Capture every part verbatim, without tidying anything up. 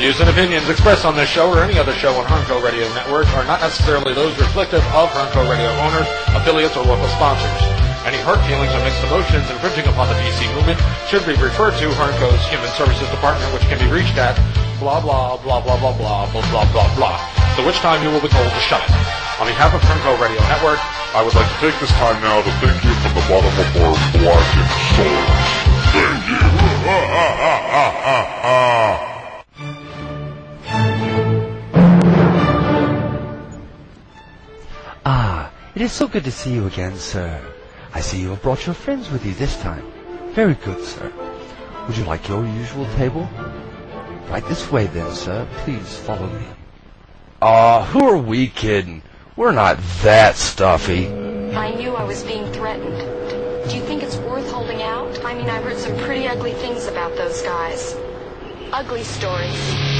views and opinions expressed on this show or any other show on Hernco Radio Network are not necessarily those reflective of Hernco Radio owners, affiliates, or local sponsors. Any hurt feelings or mixed emotions infringing upon the P C movement should be referred to Hernco's Human Services Department, which can be reached at blah, blah, blah, blah, blah, blah, blah, blah, blah, blah, to which time you will be told to shut it. On behalf of Hernco Radio Network, I would like to take this time now to thank you from the bottom of our blackened souls. Thank you. Ah, it is so good to see you again, sir. I see you have brought your friends with you this time. Very good, sir. Would you like your usual table? Right this way, then, sir. Please follow me. Ah, uh, who are we kidding? We're not that stuffy. I knew I was being threatened. Do you think it's worth holding out? I mean, I've heard some pretty ugly things about those guys. Ugly stories.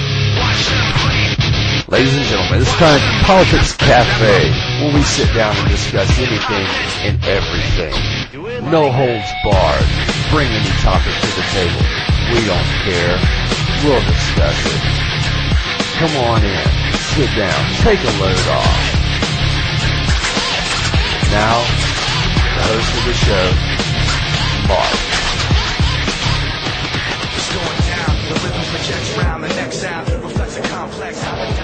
Ladies and gentlemen, it's time for Politics Cafe, where we sit down and discuss anything and everything. No holds barred. Bring any topic to the table. We don't care. We'll discuss it. Come on in. Sit down. Take a load off. Now, the host of the show, Mark. It's going down. The rhythm projects round. The next sound reflects a complex.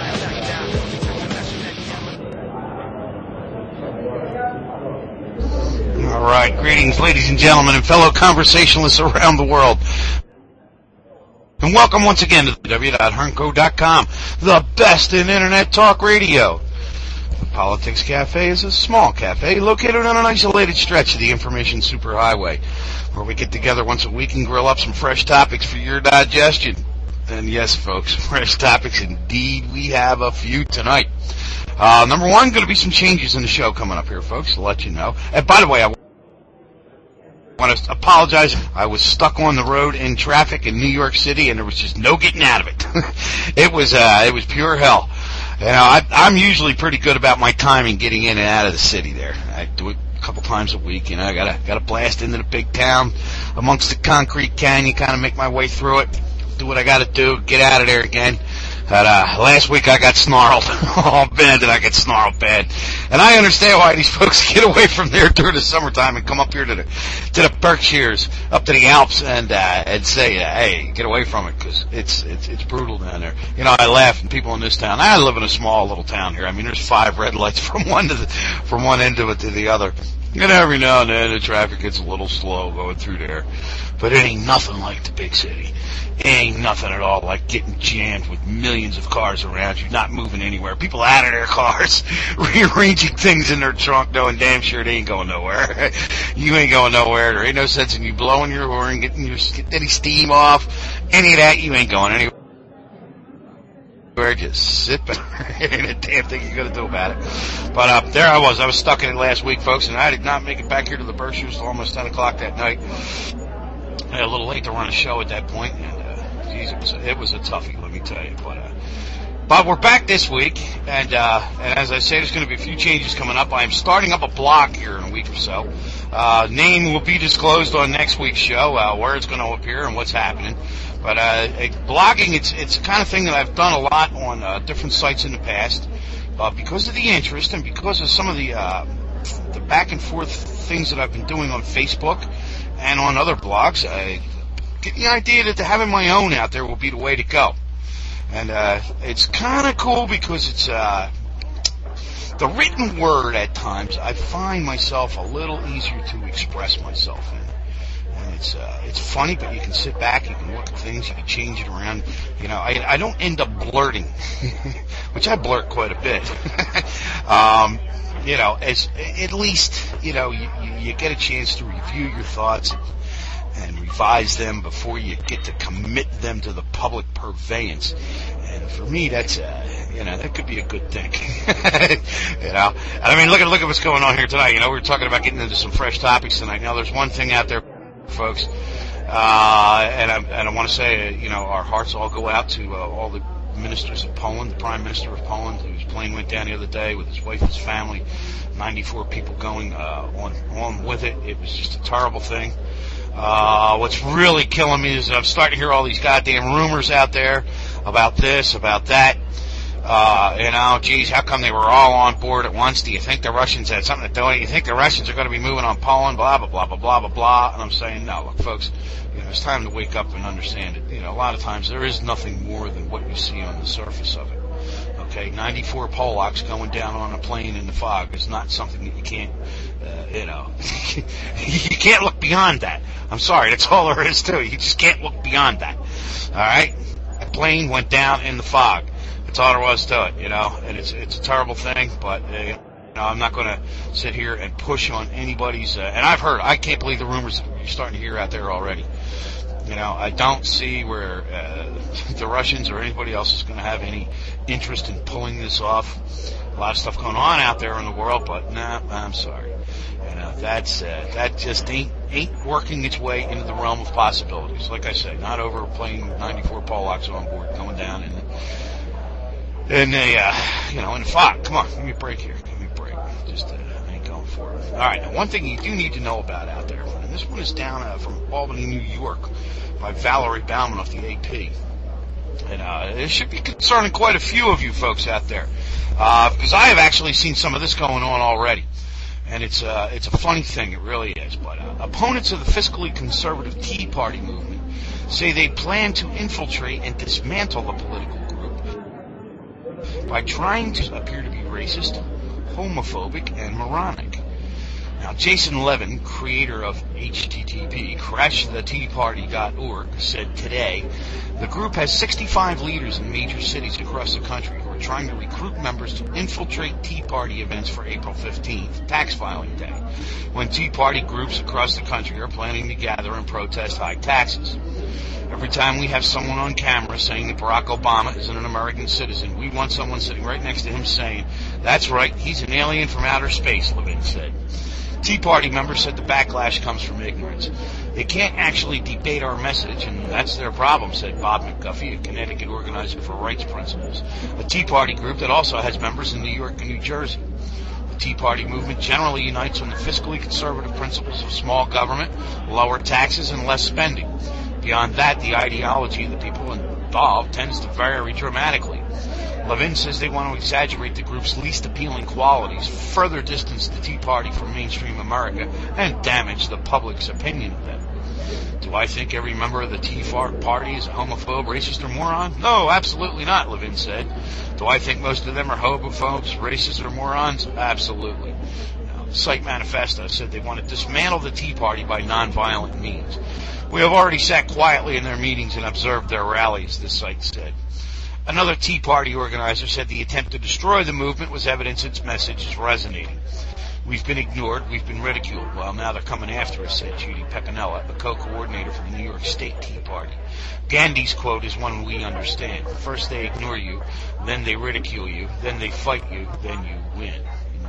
All right, greetings, ladies and gentlemen, and fellow conversationalists around the world. And welcome once again to w w w dot hernco dot com, the best in Internet talk radio. The Politics Cafe is a small cafe located on an isolated stretch of the information superhighway, where we get together once a week and grill up some fresh topics for your digestion. And yes, folks, fresh topics indeed. We have a few tonight. Uh, number one, going to be some changes in the show coming up here, folks, to let you know. And by the way, I want to apologize. I was stuck on the road in traffic in New York City, and there was just no getting out of it. It was uh, it was pure hell. You know, I, I'm usually pretty good about my timing getting in and out of the city there. I do it a couple times a week. You know, I gotta gotta blast into the big town amongst the concrete canyon, kind of make my way through it, do what I got to do, get out of there again. But, uh, last week I got snarled. Oh, man, did I get snarled bad. And I understand why these folks get away from there during the summertime and come up here to the, to the Berkshires, up to the Alps, and, uh, and say, uh, hey, get away from it, because it's, it's, it's brutal down there. You know, I laugh, and people in this town, I live in a small little town here. I mean, there's five red lights from one to the, from one end of it to the other. And every now and then the traffic gets a little slow going through there. But it ain't nothing like the big city. It ain't nothing at all like getting jammed with millions of cars around you, not moving anywhere. People out of their cars, rearranging things in their trunk, knowing damn sure they ain't going nowhere. You ain't going nowhere. There ain't no sense in you blowing your horn, getting your getting any steam off, any of that. You ain't going anywhere. Just sit back. There ain't a damn thing you're going to do about it. But uh, there I was. I was stuck in it last week, folks, and I did not make it back here to the Berkshires until almost ten o'clock that night. I had a little late to run a show at that point, and uh, geez, it was a, it was a toughie, let me tell you. But uh, but we're back this week, and uh, and as I say, there's going to be a few changes coming up. I am starting up a blog here in a week or so. Uh, name will be disclosed on next week's show, uh, where it's going to appear and what's happening. But uh, blogging, it's it's the kind of thing that I've done a lot on uh, different sites in the past, uh, because of the interest and because of some of the uh, the back and forth things that I've been doing on Facebook and on other blogs. I get the idea that having my own out there will be the way to go. And uh, it's kind of cool because it's uh, the written word at times. I find myself a little easier to express myself in. And it's uh, it's funny, but you can sit back, you can look at things, you can change it around. You know, I, I don't end up blurting, which I blurt quite a bit. um, you know, as at least, you know, you, you, you get a chance to review your thoughts and, and revise them before you get to commit them to the public purveyance. And for me, that's, uh, you know, that could be a good thing. You know, I mean, look at look at what's going on here tonight. You know, we're talking about getting into some fresh topics tonight. Now, there's one thing out there, folks, uh, and I and I want to say, uh, you know, our hearts all go out to uh, all the ministers of Poland, the Prime Minister of Poland, whose plane went down the other day with his wife and his family, ninety-four people going uh, on on with it. It was just a terrible thing. Uh, what's really killing me is that I'm starting to hear all these goddamn rumors out there about this, about that. Uh, you know, geez, how come they were all on board at once? Do you think the Russians had something to do with it? You think the Russians are going to be moving on Poland? Blah, blah, blah, blah, blah, blah, blah. And I'm saying, no, look, folks, you know, it's time to wake up and understand it. You know, a lot of times there is nothing more than what you see on the surface of it. Okay, ninety-four Polacks going down on a plane in the fog is not something that you can't, uh, you know, you can't look beyond that. I'm sorry, that's all there is to it. You just can't look beyond that. All right? A plane went down in the fog. That's all there was to it, you know, and it's it's a terrible thing, but, uh, you know, I'm not going to sit here and push on anybody's, uh, and I've heard, I can't believe the rumors that you're starting to hear out there already. You know, I don't see where uh, the Russians or anybody else is going to have any interest in pulling this off. A lot of stuff going on out there in the world, but nah, I'm sorry. You know, that's uh, that just ain't ain't working its way into the realm of possibilities. Like I say, not over plane ninety-four Polacks on board going down in the, in a uh, you know in the fog. Come on, give me a break here. Give me a break. Just uh, ain't going for it. All right, now one thing you do need to know about out there, and this one is down uh, from Albany, New York, by Valerie Bauman of the A P. And uh, it should be concerning quite a few of you folks out there, uh, because I have actually seen some of this going on already. And it's, uh, it's a funny thing, it really is. But uh, opponents of the fiscally conservative Tea Party movement say they plan to infiltrate and dismantle the political group by trying to appear to be racist, homophobic, and moronic. Now, Jason Levin, creator of H T T P, crash the tea party dot org, said today, the group has sixty-five leaders in major cities across the country who are trying to recruit members to infiltrate Tea Party events for April fifteenth, tax filing day, when Tea Party groups across the country are planning to gather and protest high taxes. Every time we have someone on camera saying that Barack Obama isn't an American citizen, we want someone sitting right next to him saying, that's right, he's an alien from outer space, Levin said. Tea Party members said the backlash comes from ignorance. They can't actually debate our message, and that's their problem, said Bob McGuffey, a Connecticut organizer for Rights Principles, a Tea Party group that also has members in New York and New Jersey. The Tea Party movement generally unites on the fiscally conservative principles of small government, lower taxes, and less spending. Beyond that, the ideology of the people involved tends to vary dramatically. Levin says they want to exaggerate the group's least appealing qualities, further distance the Tea Party from mainstream America, and damage the public's opinion of them. Do I think every member of the Tea Party is a homophobe, racist, or moron? No, absolutely not, Levin said. Do I think most of them are homophobes, racists, or morons? Absolutely. Now, the site manifesto said they want to dismantle the Tea Party by nonviolent means. We have already sat quietly in their meetings and observed their rallies, the site said. Another Tea Party organizer said the attempt to destroy the movement was evidence its message is resonating. We've been ignored, we've been ridiculed. Well, now they're coming after us, said Judy Pepinella, a co-coordinator for the New York State Tea Party. Gandhi's quote is one we understand. First they ignore you, then they ridicule you, then they fight you, then you win.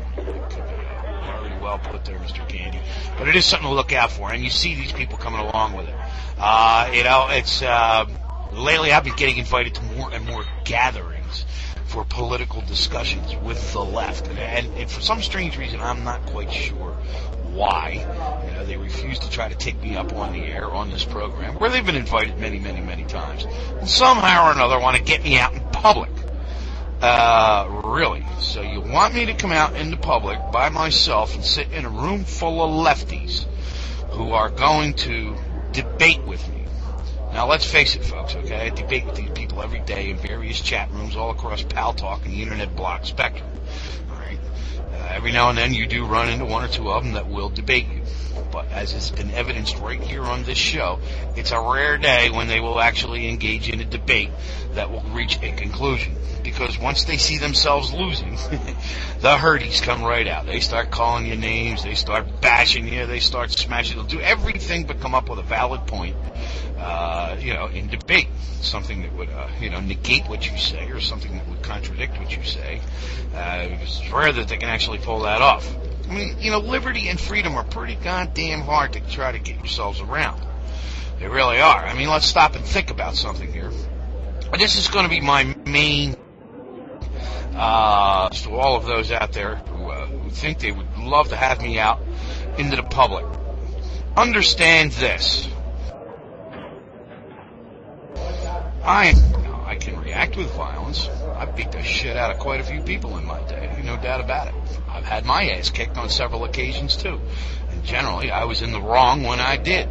It could be already well put there, Mister Gandhi. But it is something to look out for, and you see these people coming along with it. Uh, you know, it's... Uh, Lately, I've been getting invited to more and more gatherings for political discussions with the left. And, and, and for some strange reason, I'm not quite sure why. You know, they refuse to try to take me up on the air on this program, where they've been invited many, many, many times. And somehow or another want to get me out in public. Uh, really. So you want me to come out into public by myself and sit in a room full of lefties who are going to debate with me. Now, let's face it, folks, okay? I debate with these people every day in various chat rooms all across Pal Talk and the Internet block spectrum, all right? Uh, every now and then you do run into one or two of them that will debate you. But as has been evidenced right here on this show, it's a rare day when they will actually engage in a debate that will reach a conclusion. Because once they see themselves losing, the hurties come right out. They start calling you names. They start bashing you. They start smashing. They'll do everything but come up with a valid point, uh, you know, in debate. Something that would, uh, you know, negate what you say or something that would contradict what you say. Uh, because it's rare that they can actually pull that off. I mean, you know, liberty and freedom are pretty goddamn hard to try to get yourselves around. They really are. I mean, let's stop and think about something here. This is going to be my main, uh, to all of those out there who, uh, who think they would love to have me out into the public. Understand this. I, I can react with violence. I've beat the shit out of quite a few people in my day, no doubt about it. I've had my ass kicked on several occasions too. And generally, I was in the wrong when I did.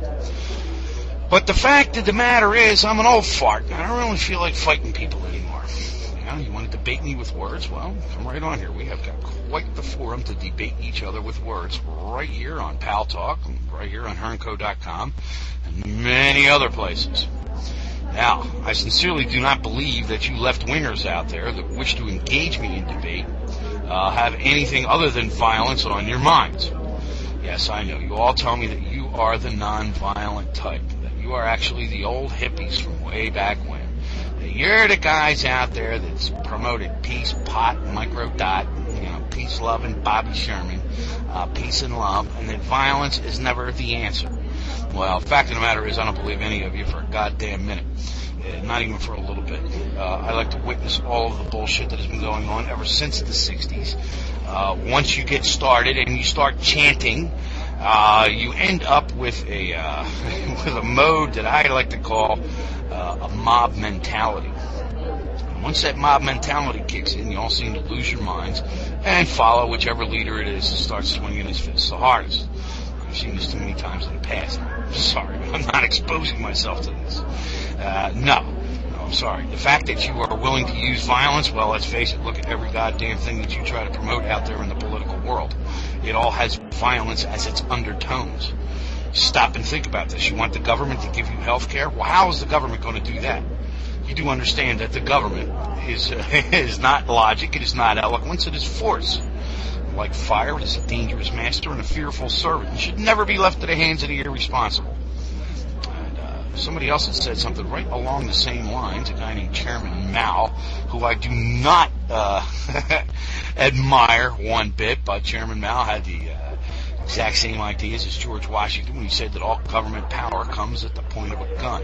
But the fact of the matter is, I'm an old fart, and I don't really feel like fighting people anymore. You know, you want to debate me with words? Well, come right on here. We have got quite the forum to debate each other with words right here on Pal Talk, and right here on Hernco dot com, and many other places. Now, I sincerely do not believe that you left-wingers out there that wish to engage me in debate uh, have anything other than violence on your minds. Yes, I know. You all tell me that you are the non-violent type. You are actually the old hippies from way back when. You're the guys out there that's promoted peace, pot, microdot, you know, peace, love, and Bobby Sherman, uh, peace and love, and that violence is never the answer. Well, the fact of the matter is I don't believe any of you for a goddamn minute. Uh, not even for a little bit. Uh, I like to witness all of the bullshit that has been going on ever since the sixties. Uh, once you get started and you start chanting, Uh, you end up with a uh, with a mode that I like to call uh, a mob mentality. And once that mob mentality kicks in, you all seem to lose your minds and follow whichever leader it is that starts swinging his fists the hardest. I've seen this too many times in the past. I'm sorry, I'm not exposing myself to this. Uh, no. no, I'm sorry. The fact that you are willing to use violence, well, let's face it, look at every goddamn thing that you try to promote out there in the political world. It all has violence as its undertones. Stop and think about this. You want the government to give you health care? Well, how is the government going to do that? You do understand that the government is uh, is not logic, it is not eloquence, it is force. Like fire, it is a dangerous master and a fearful servant. It should never be left to the hands of the irresponsible. And uh, somebody else had said something right along the same lines, a guy named Chairman Mao, who I do not uh, admire one bit, but Chairman Mao had the uh, exact same ideas as George Washington when he said that all government power comes at the point of a gun.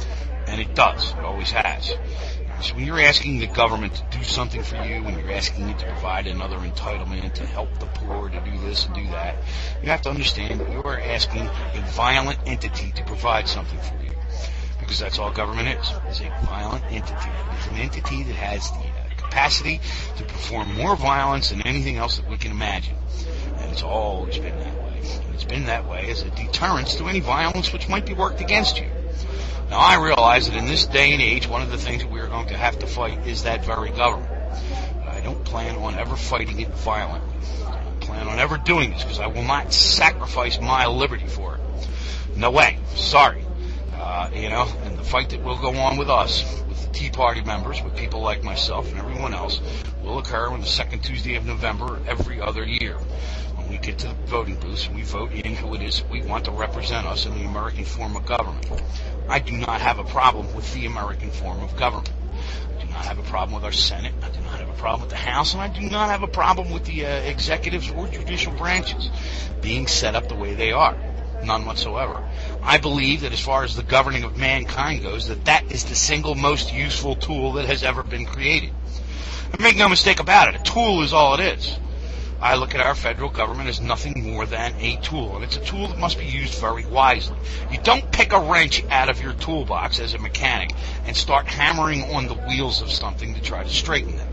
And it does. It always has. So when you're asking the government to do something for you, when you're asking it to provide another entitlement, to help the poor, to do this and do that, you have to understand that you are asking a violent entity to provide something for you. Because that's all government is. It's a violent entity. It's an entity that has the uh, capacity to perform more violence than anything else that we can imagine. And it's always been that way. And it's been that way as a deterrence to any violence which might be worked against you. Now, I realize that in this day and age, one of the things that we are going to have to fight is that very government. But I don't plan on ever fighting it violently. I don't plan on ever doing this because I will not sacrifice my liberty for it. No way. Sorry. Uh, you know, and the fight that will go on with us, with the Tea Party members, with people like myself and everyone else, will occur on the second Tuesday of November every other year. When we get to the voting booths and we vote in who it is we want to represent us in the American form of government. I do not have a problem with the American form of government. I do not have a problem with our Senate. I do not have a problem with the House. And I do not have a problem with the uh, executives or judicial branches being set up the way they are. None whatsoever. I believe that as far as the governing of mankind goes, that that is the single most useful tool that has ever been created. And make no mistake about it, a tool is all it is. I look at our federal government as nothing more than a tool, and it's a tool that must be used very wisely. You don't pick a wrench out of your toolbox as a mechanic and start hammering on the wheels of something to try to straighten them.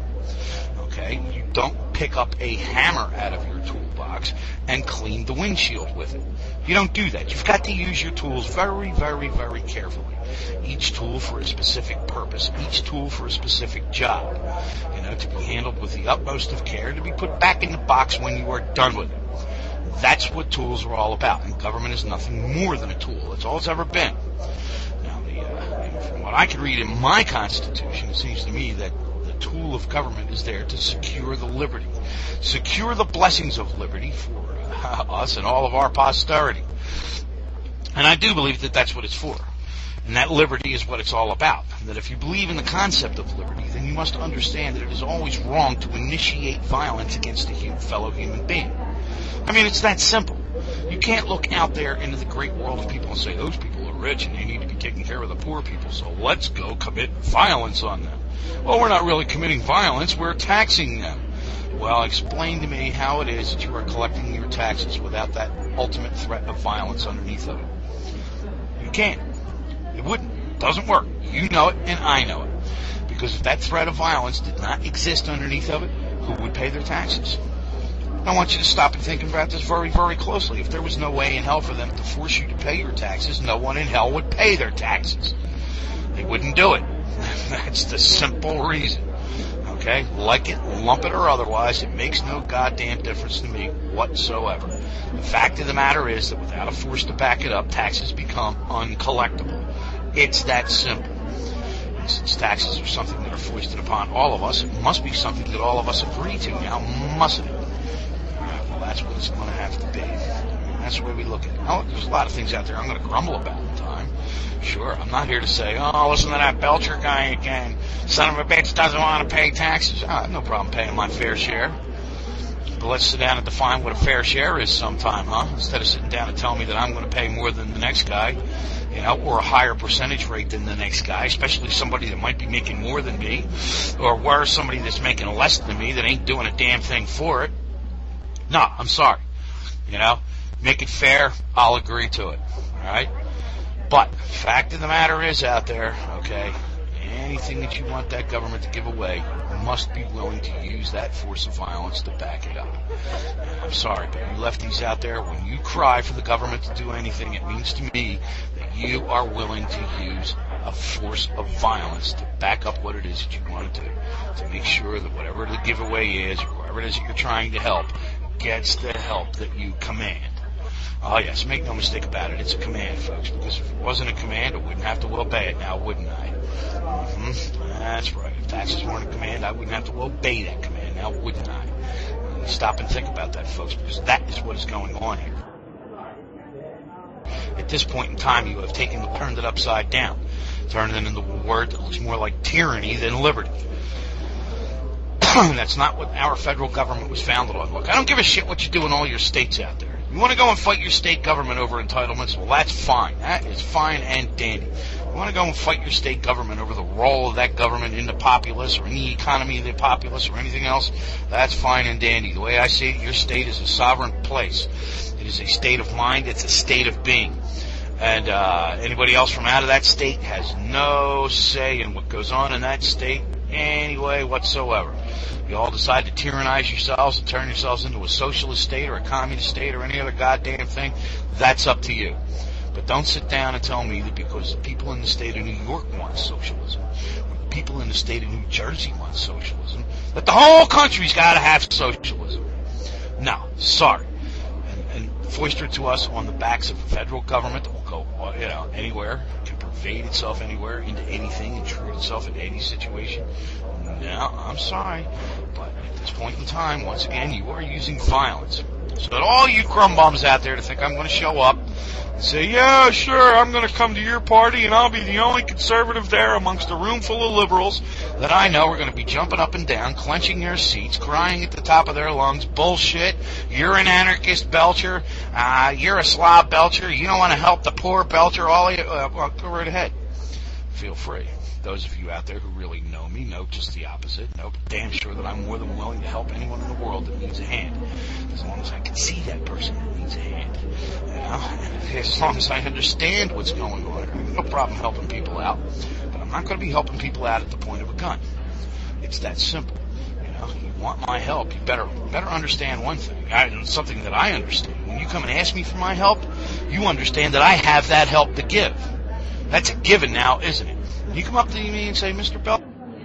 Okay? You don't pick up a hammer out of your toolbox and clean the windshield with it. You don't do that. You've got to use your tools very, very, very carefully. Each tool for a specific purpose, each tool for a specific job, you know, to be handled with the utmost of care, to be put back in the box when you are done with it. That's what tools are all about, and government is nothing more than a tool. That's all it's ever been. Now, the, uh, from what I can read in my Constitution, it seems to me that the tool of government is there to secure the liberty, secure the blessings of liberty for uh, us and all of our posterity. And I do believe that that's what it's for. And that liberty is what it's all about. That if you believe in the concept of liberty, then you must understand that it is always wrong to initiate violence against a human, fellow human being. I mean, it's that simple. You can't look out there into the great world of people and say, those people are rich and they need to be taking care of the poor people, so let's go commit violence on them. Well, we're not really committing violence, we're taxing them. Well, explain to me how it is that you are collecting your taxes without that ultimate threat of violence underneath of it. You can't. It wouldn't. It doesn't work. You know it, and I know it. Because if that threat of violence did not exist underneath of it, who would pay their taxes? I want you to stop and think about this very, very closely. If there was no way in hell for them to force you to pay your taxes, no one in hell would pay their taxes. They wouldn't do it. That's the simple reason. Okay? Like it, lump it, or otherwise, it makes no goddamn difference to me whatsoever. The fact of the matter is that without a force to back it up, taxes become uncollectible. It's that simple. And since taxes are something that are foisted upon all of us, it must be something that all of us agree to now, mustn't it? Well, that's what it's going to have to be. That's the way we look at it. Now, there's a lot of things out there I'm going to grumble about in time. Sure, I'm not here to say, oh, listen to that Belcher guy again. Son of a bitch doesn't want to pay taxes. I have no problem paying my fair share. But let's sit down and define what a fair share is sometime, huh? Instead of sitting down and telling me that I'm going to pay more than the next guy, you know, or a higher percentage rate than the next guy, especially somebody that might be making more than me, or worse, somebody that's making less than me that ain't doing a damn thing for it. No, I'm sorry. You know, make it fair, I'll agree to it. All right? But fact of the matter is out there, okay, anything that you want that government to give away, you must be willing to use that force of violence to back it up. And I'm sorry, but you lefties out there, when you cry for the government to do anything, it means to me that you are willing to use a force of violence to back up what it is that you want to do, to make sure that whatever the giveaway is, or whoever it is that you're trying to help, gets the help that you command. Oh, yes, make no mistake about it. It's a command, folks, because if it wasn't a command, I wouldn't have to obey it now, wouldn't I? Mm-hmm. That's right. If taxes weren't a command, I wouldn't have to obey that command now, wouldn't I? Stop and think about that, folks, because that is what is going on here. At this point in time, you have taken the, turned it upside down, turned it into a word that looks more like tyranny than liberty. That's not what our federal government was founded on. Look, I don't give a shit what you do in all your states out there. You want to go and fight your state government over entitlements? Well, that's fine. That is fine and dandy. You want to go and fight your state government over the role of that government in the populace or in the economy of the populace or anything else? That's fine and dandy. The way I see it, your state is a sovereign place. It is a state of mind. It's a state of being. And uh, anybody else from out of that state has no say in what goes on in that state anyway whatsoever. You all decide to tyrannize yourselves and turn yourselves into a socialist state or a communist state or any other goddamn thing, that's up to you. But don't sit down and tell me that because the people in the state of New York want socialism, or the people in the state of New Jersey want socialism, that the whole country's got to have socialism. No, sorry. And, and foisted to us on the backs of the federal government that will go, you know, anywhere, can pervade itself anywhere into anything, intrude itself into any situation. No, I'm sorry, but at this point in time, once again, you are using violence. So that all you crumb bums out there to think I'm going to show up and say, yeah, sure, I'm going to come to your party and I'll be the only conservative there amongst a room full of liberals that I know are going to be jumping up and down, clenching their seats, crying at the top of their lungs, bullshit, you're an anarchist, Belcher, uh, you're a slob, Belcher, you don't want to help the poor, Belcher, all of you, uh, well, go right ahead. Feel free. Those of you out there who really know me know just the opposite. Know damn sure that I'm more than willing to help anyone in the world that needs a hand, as long as I can see that person that needs a hand. You know, as long as I understand what's going on. I have no problem helping people out, but I'm not going to be helping people out at the point of a gun. It's that simple. You know, you want my help, you better better understand one thing. I, something that I understand. When you come and ask me for my help, you understand that I have that help to give. That's a given now, isn't it? You come up to me and say, Mister Belcher,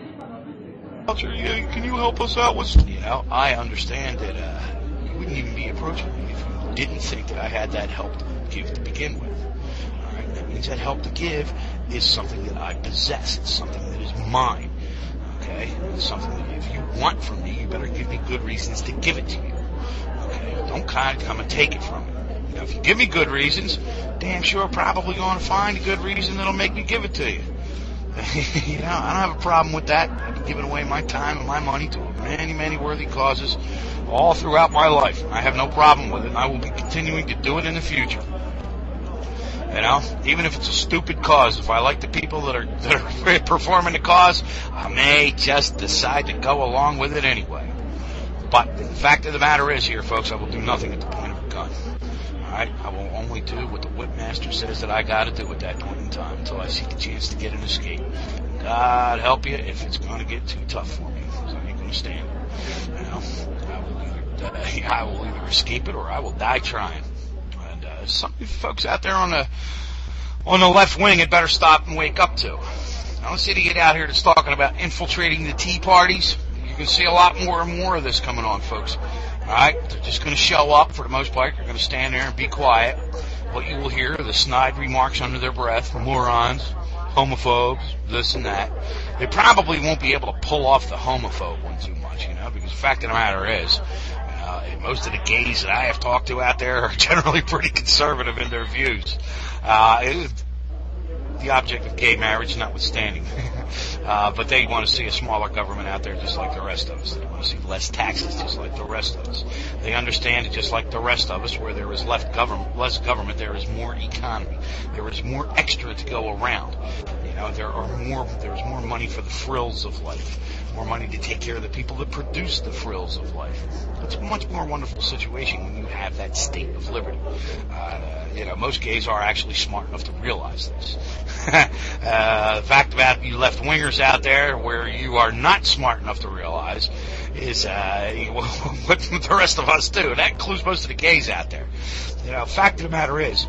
yeah, can you help us out with... You know, I understand that uh, you wouldn't even be approaching me if you didn't think that I had that help to give to begin with. All right, that means that help to give is something that I possess. It's something that is mine. Okay? It's something that if you want from me, you better give me good reasons to give it to you. Okay? Don't kind of come and take it from me. You know, if you give me good reasons, damn sure I'm probably going to find a good reason that'll make me give it to you. You know, I don't have a problem with that. I've been giving away my time and my money to many, many worthy causes all throughout my life. I have no problem with it, and I will be continuing to do it in the future. You know, even if it's a stupid cause, if I like the people that are that are performing the cause, I may just decide to go along with it anyway. But the fact of the matter is here, folks, I will do nothing at the point of a gun. I, I will only do what the whipmaster says that I got to do at that point in time until I seek a chance to get an escape. And God help you if it's going to get too tough for me, because I ain't going to stand it. You know, I will either, uh, I will either escape it or I will die trying. And uh, some folks out there on the on the left wing had better stop and wake up to. I don't see to get out here that's talking about infiltrating the tea parties. You can see a lot more and more of this coming on, folks. All right, they're just going to show up for the most part. They're going to stand there and be quiet. What you will hear are the snide remarks under their breath, morons, homophobes, this and that. They probably won't be able to pull off the homophobe one too much, you know, because the fact of the matter is, uh, most of the gays that I have talked to out there are generally pretty conservative in their views. Uh, it, the object of gay marriage notwithstanding. uh, but they want to see a smaller government out there just like the rest of us. They want to see less taxes just like the rest of us. They understand it just like the rest of us, where there is less government, less government, there is more economy. There is more extra to go around. You know, there are more, there's more money for the frills of life. More money to take care of the people that produce the frills of life. It's a much more wonderful situation when you have that state of liberty. Uh, you know, most gays are actually smart enough to realize this. uh, the fact about you left-wingers out there where you are not smart enough to realize is uh, what the rest of us do. That includes most of the gays out there. You know, fact of the matter is,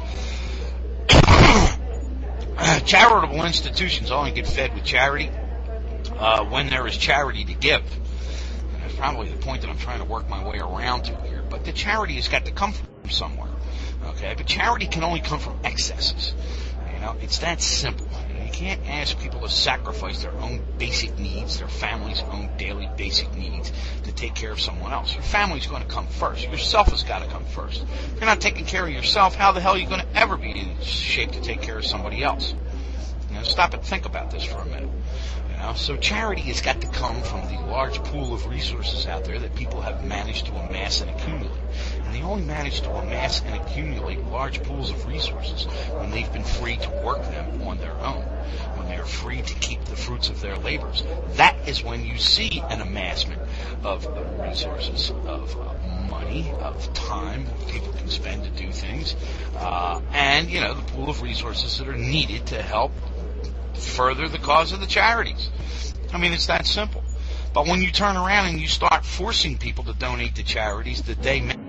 charitable institutions only get fed with charity Uh, when there is charity to give. And that's probably the point that I'm trying to work my way around to here. But the charity has got to come from somewhere. Okay? But charity can only come from excesses. You know, it's that simple. You know, you can't ask people to sacrifice their own basic needs, their family's own daily basic needs, to take care of someone else. Your family's going to come first. Yourself has got to come first. If you're not taking care of yourself, how the hell are you going to ever be in shape to take care of somebody else? You know, stop and think about this for a minute. So charity has got to come from the large pool of resources out there that people have managed to amass and accumulate. And they only manage to amass and accumulate large pools of resources when they've been free to work them on their own, when they are free to keep the fruits of their labors. That is when you see an amassment of resources, of money, of time that people can spend to do things, uh, and, you know, the pool of resources that are needed to help further the cause of the charities. I mean, it's that simple. But when you turn around and you start forcing people to donate to charities that they may,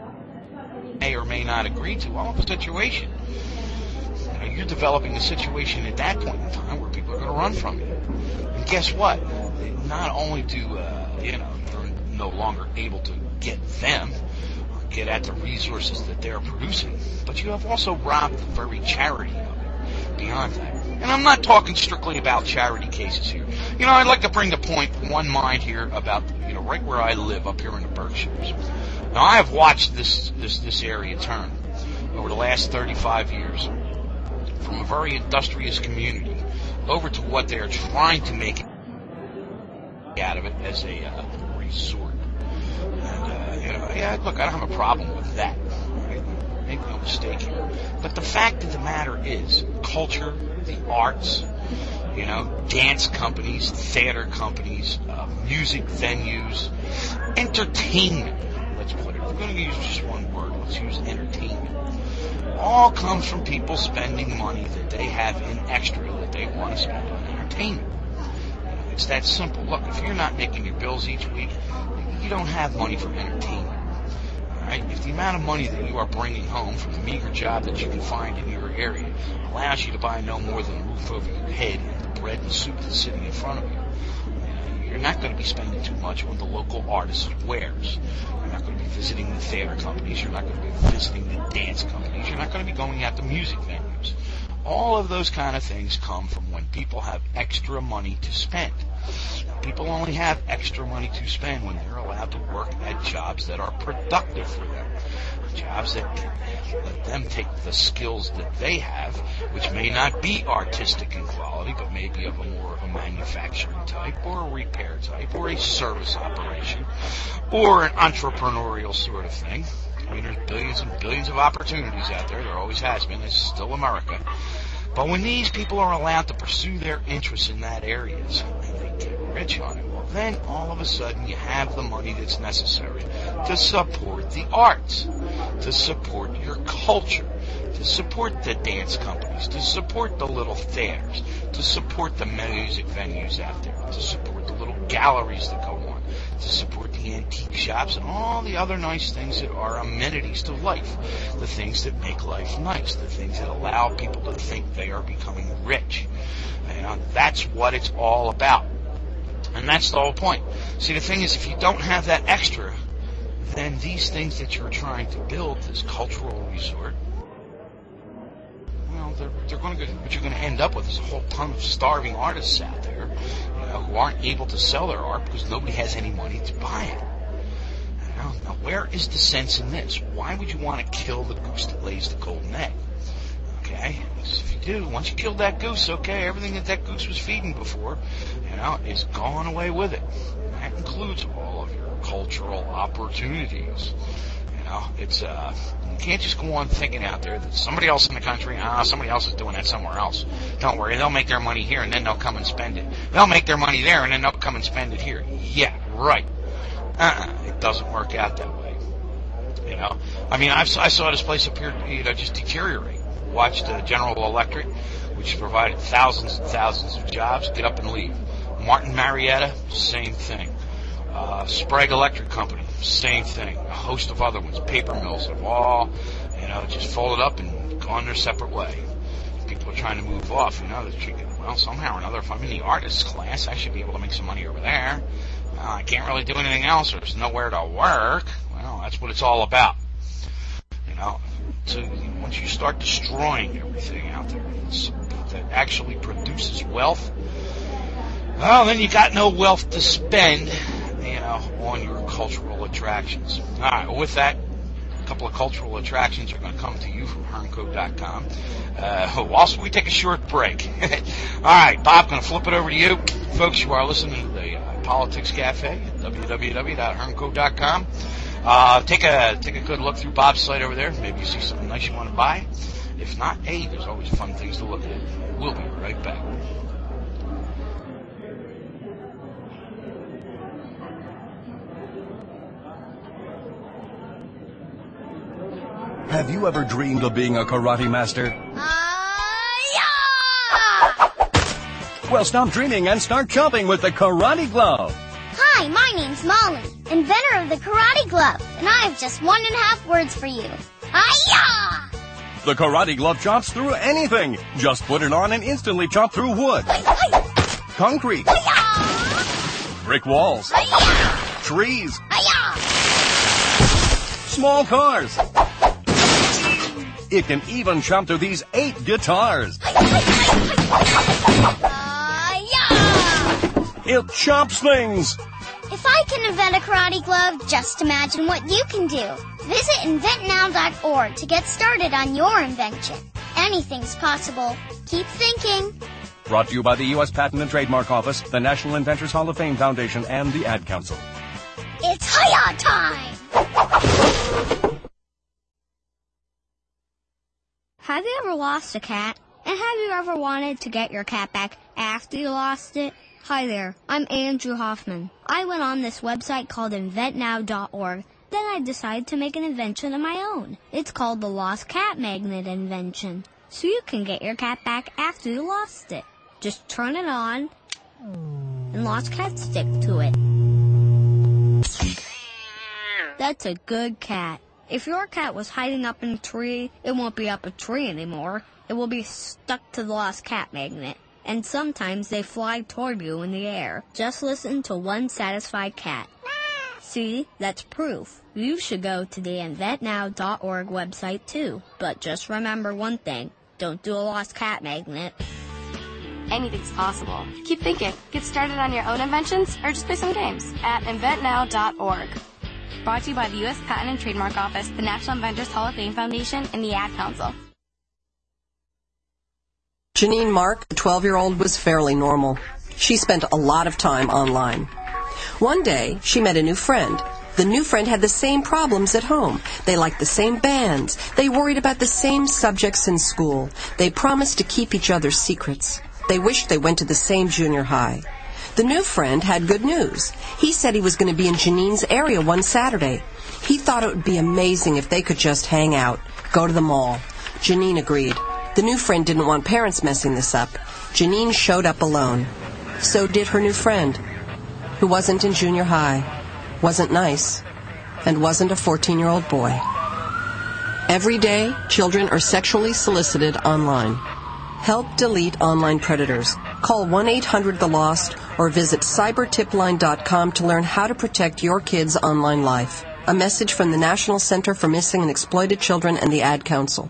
may or may not agree to, well, the situation, you know, you're developing a situation at that point in time where people are going to run from you. And guess what? Not only do, uh, you know, you're no longer able to get them or get at the resources that they're producing, but you have also robbed the very charity of it beyond that. And I'm not talking strictly about charity cases here. You know, I'd like to bring the point, one mind here, about, you know, right where I live up here in the Berkshires. Now, I have watched this, this, this area turn over the last thirty-five years from a very industrious community over to what they are trying to make out of it as a uh, resort. And, uh, you know, yeah, look, I don't have a problem with that. Right? Make no mistake here. But the fact of the matter is, culture, the arts, you know, dance companies, theater companies, uh, music venues, entertainment, let's put it. If we're going to use just one word, let's use entertainment. All comes from people spending money that they have in extra that they want to spend on entertainment. You know, it's that simple. Look, if you're not making your bills each week, you don't have money for entertainment. Right? If the amount of money that you are bringing home from the meager job that you can find in your area allows you to buy no more than a roof over your head and the bread and soup that's sitting in front of you, you know, you're not going to be spending too much on the local artist's wares. You're not going to be visiting the theater companies. You're not going to be visiting the dance companies. You're not going to be going out to music venues. All of those kind of things come from when people have extra money to spend. People only have extra money to spend when they're allowed to work at jobs that are productive for them. Jobs that let them take the skills that they have, which may not be artistic in quality, but may be of a more of a manufacturing type, or a repair type, or a service operation, or an entrepreneurial sort of thing. I mean, there's billions and billions of opportunities out there. There always has been. It's still America. But when these people are allowed to pursue their interests in that area, and they get rich on it, well, then all of a sudden you have the money that's necessary to support the arts, to support your culture, to support the dance companies, to support the little theaters, to support the music venues out there, to support the little galleries that go on, to support the antique shops and all the other nice things that are amenities to life, the things that make life nice, the things that allow people to think they are becoming rich. You know, that's what it's all about. And that's the whole point. See, the thing is, if you don't have that extra, then these things that you're trying to build, this cultural resort, well, they're, they're going to go, what you're going to end up with is a whole ton of starving artists out there, you know, who aren't able to sell their art because nobody has any money to buy it. You know, now, where is the sense in this? Why would you want to kill the goose that lays the golden egg? Okay, if you do, once you kill that goose, okay, everything that that goose was feeding before, you know, is gone away with it. That includes all of your cultural opportunities. You know, it's, uh, you can't just go on thinking out there that somebody else in the country, ah, somebody else is doing that somewhere else. Don't worry, they'll make their money here and then they'll come and spend it. They'll make their money there and then they'll come and spend it here. Yeah, right. Uh-uh, it doesn't work out that way. You know, I mean, I've, I saw this place up here, you know, just deteriorate. Watched uh, General Electric, which provided thousands and thousands of jobs, get up and leave. Martin Marietta, same thing. Uh, Sprague Electric Company, same thing. A host of other ones, paper mills, have all, you know, just folded up and gone their separate way. People are trying to move off, you know, they're thinking, well, somehow or another, if I'm in the artist class, I should be able to make some money over there. Uh, I can't really do anything else, there's nowhere to work. Well, that's what it's all about. You know, to, once you start destroying everything out there that actually produces wealth, well, then you got no wealth to spend, you know, on your cultural attractions. All right, well, with that, a couple of cultural attractions are going to come to you from Hernco dot com. Uh, also, we take a short break. All right, Bob, going to flip it over to you. Folks, you are listening to the uh, Politics Cafe at w w w dot hernco dot com. Uh, take a take a good look through Bob's site over there. Maybe you see something nice you want to buy. If not, hey, there's always fun things to look at. We'll be right back. Have you ever dreamed of being a karate master? Uh, yeah! Well, stop dreaming and start chomping with the Karate Glove. Hi, my name's Molly, inventor of the Karate Glove, and I have just one and a half words for you. Hi-ya! The Karate Glove chomps through anything. Just put it on and instantly chomp through wood, concrete, Hi-ya! brick walls, Hi-ya! trees, Hi-ya! small cars. It can even chomp through these eight guitars. Hi-ya! It chomps things. If I can invent a karate glove, just imagine what you can do. Visit invent now dot org to get started on your invention. Anything's possible. Keep thinking. Brought to you by the U S Patent and Trademark Office, the National Inventors Hall of Fame Foundation, and the Ad Council. It's Hi-ya time! Have you ever lost a cat? And have you ever wanted to get your cat back after you lost it? Hi there, I'm Andrew Hoffman. I went on this website called invent now dot org. Then I decided to make an invention of my own. It's called the Lost Cat Magnet Invention. So you can get your cat back after you lost it. Just turn it on, and lost cats stick to it. That's a good cat. If your cat was hiding up in a tree, it won't be up a tree anymore. It will be stuck to the lost cat magnet. And sometimes they fly toward you in the air. Just listen to one satisfied cat. See, that's proof. You should go to the invent now dot org website too. But just remember one thing. Don't do a lost cat magnet. Anything's possible. Keep thinking. Get started on your own inventions or just play some games at invent now dot org. Brought to you by the U S Patent and Trademark Office, the National Inventors Hall of Fame Foundation, and the Ad Council. Janine Mark, a twelve-year-old, was fairly normal. She spent a lot of time online. One day, she met a new friend. The new friend had the same problems at home. They liked the same bands. They worried about the same subjects in school. They promised to keep each other's secrets. They wished they went to the same junior high. The new friend had good news. He said he was going to be in Janine's area one Saturday. He thought it would be amazing if they could just hang out, go to the mall. Janine agreed. The new friend didn't want parents messing this up. Janine showed up alone. So did her new friend, who wasn't in junior high, wasn't nice, and wasn't a fourteen-year-old boy. Every day, children are sexually solicited online. Help delete online predators. Call one eight hundred the lost or visit cyber tip line dot com to learn how to protect your kids' online life. A message from the National Center for Missing and Exploited Children and the Ad Council.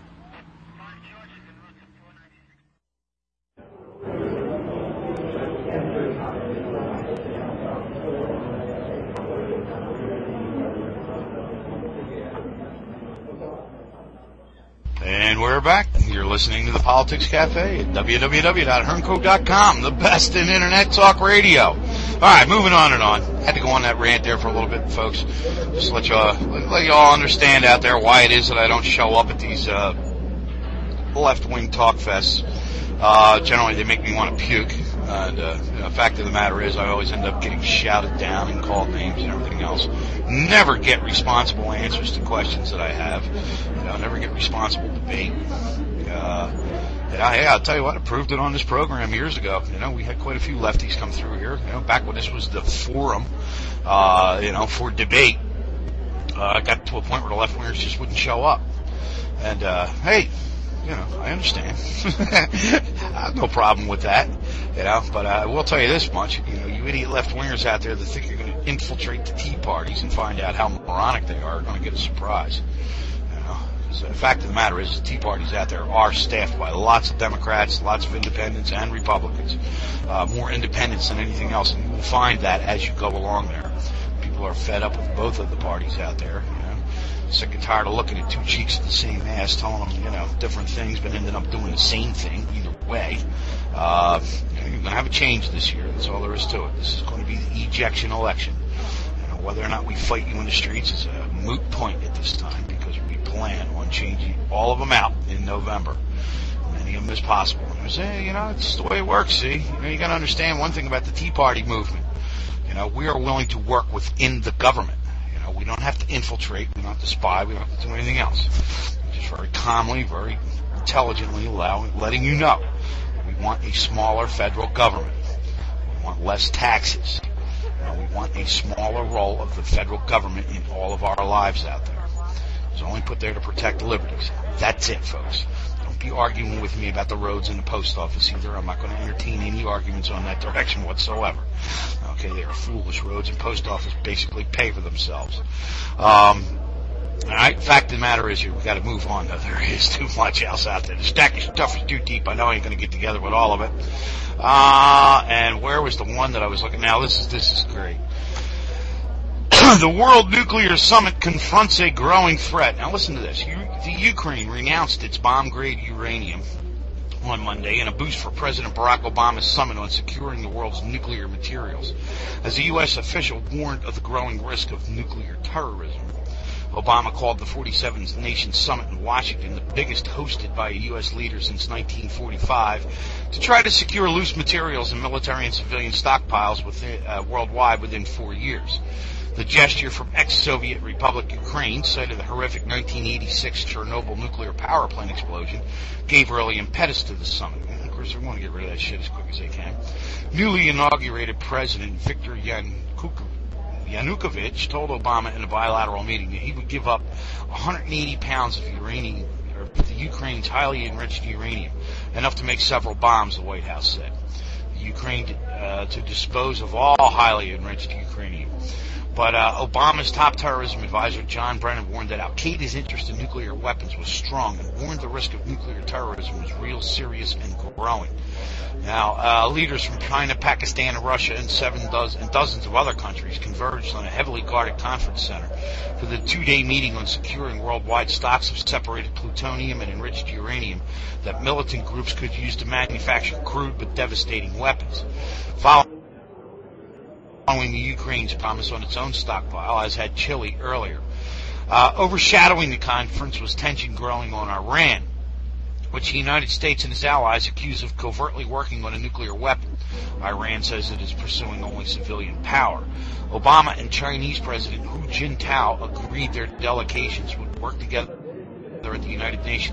And we're back. You're listening to the Politics Cafe at w w w dot hernco dot com, the best in Internet talk radio. All right, moving on and on. Had to go on that rant there for a little bit, folks. Just let you all, let you all understand out there why it is that I don't show up at these uh, left-wing talk fests. Uh, generally, they make me want to puke. And uh, you know, the fact of the matter is, I always end up getting shouted down and called names and everything else. Never get responsible answers to questions that I have. You know, never get responsible debate. Uh, yeah, hey, I'll tell you what, I proved it on this program years ago. You know, we had quite a few lefties come through here. You know, back when this was the forum, uh, you know, for debate. Uh, I got to a point where the left wingers just wouldn't show up. And uh, hey. You know, I understand. I have no problem with that, you know, but I will tell you this much, you know, you idiot left-wingers out there that think you're going to infiltrate the Tea Parties and find out how moronic they are are going to get a surprise. You know, so the fact of the matter is the Tea Parties out there are staffed by lots of Democrats, lots of independents, and Republicans. Uh, more independents than anything else, and you will find that as you go along there. People are fed up with both of the parties out there, you know. Sick and tired of looking at two cheeks of the same ass, telling them, you know, different things, but ending up doing the same thing either way. Uh, you know, you're going to have a change this year. That's all there is to it. This is going to be the ejection election. You know, whether or not we fight you in the streets is a moot point at this time because we plan on changing all of them out in November. Many of them as possible. And I say, hey, you know, it's the way it works, see? You know, you got to understand one thing about the Tea Party movement. You know, we are willing to work within the government. We don't have to infiltrate, we don't have to spy, we don't have to do anything else. We just very calmly, very intelligently allowing, letting you know we want a smaller federal government. We want less taxes. You know, we want a smaller role of the federal government in all of our lives out there. It's only put there to protect liberties. That's it, folks. Don't be arguing with me about the roads and the post office either. I'm not going to entertain any arguments on that direction whatsoever. Okay, they are foolish. Roads and post office basically pay for themselves. Um, all right, fact of the matter is, we've got to move on. Though there is too much else out there. The stack of stuff is too deep. I know I ain't going to get together with all of it. Uh, and where was the one that I was looking? Now, this is this is great. The World Nuclear Summit confronts a growing threat. Now, listen to this. U- the Ukraine renounced its bomb-grade uranium on Monday in a boost for President Barack Obama's summit on securing the world's nuclear materials, as a U S official warned of the growing risk of nuclear terrorism. Obama called the forty-seventh Nation Summit in Washington the biggest hosted by a U S leader since nineteen forty-five to try to secure loose materials and military and civilian stockpiles within, uh, worldwide within four years. The gesture from ex-Soviet Republic Ukraine, site of the horrific nineteen eighty-six Chernobyl nuclear power plant explosion, gave early impetus to the summit. And of course, they want to get rid of that shit as quick as they can. Newly inaugurated President Viktor Yanukovych told Obama in a bilateral meeting that he would give up one hundred eighty pounds of uranium, or the Ukraine's highly enriched uranium, enough to make several bombs, the White House said. The Ukraine uh, to dispose of all highly enriched uranium. But uh, Obama's top terrorism advisor, John Brennan, warned that al-Qaeda's interest in nuclear weapons was strong and warned the risk of nuclear terrorism was real, serious, and growing. Now, uh, leaders from China, Pakistan, and Russia, and seven dozen and dozens of other countries converged on a heavily guarded conference center for the two-day meeting on securing worldwide stocks of separated plutonium and enriched uranium that militant groups could use to manufacture crude but devastating weapons. Following Following the Ukraine's promise on its own stockpile, as had Chile earlier. Uh, overshadowing the conference was tension growing on Iran, which the United States and its allies accuse of covertly working on a nuclear weapon. Iran says it is pursuing only civilian power. Obama and Chinese President Hu Jintao agreed their delegations would work together at the United Nations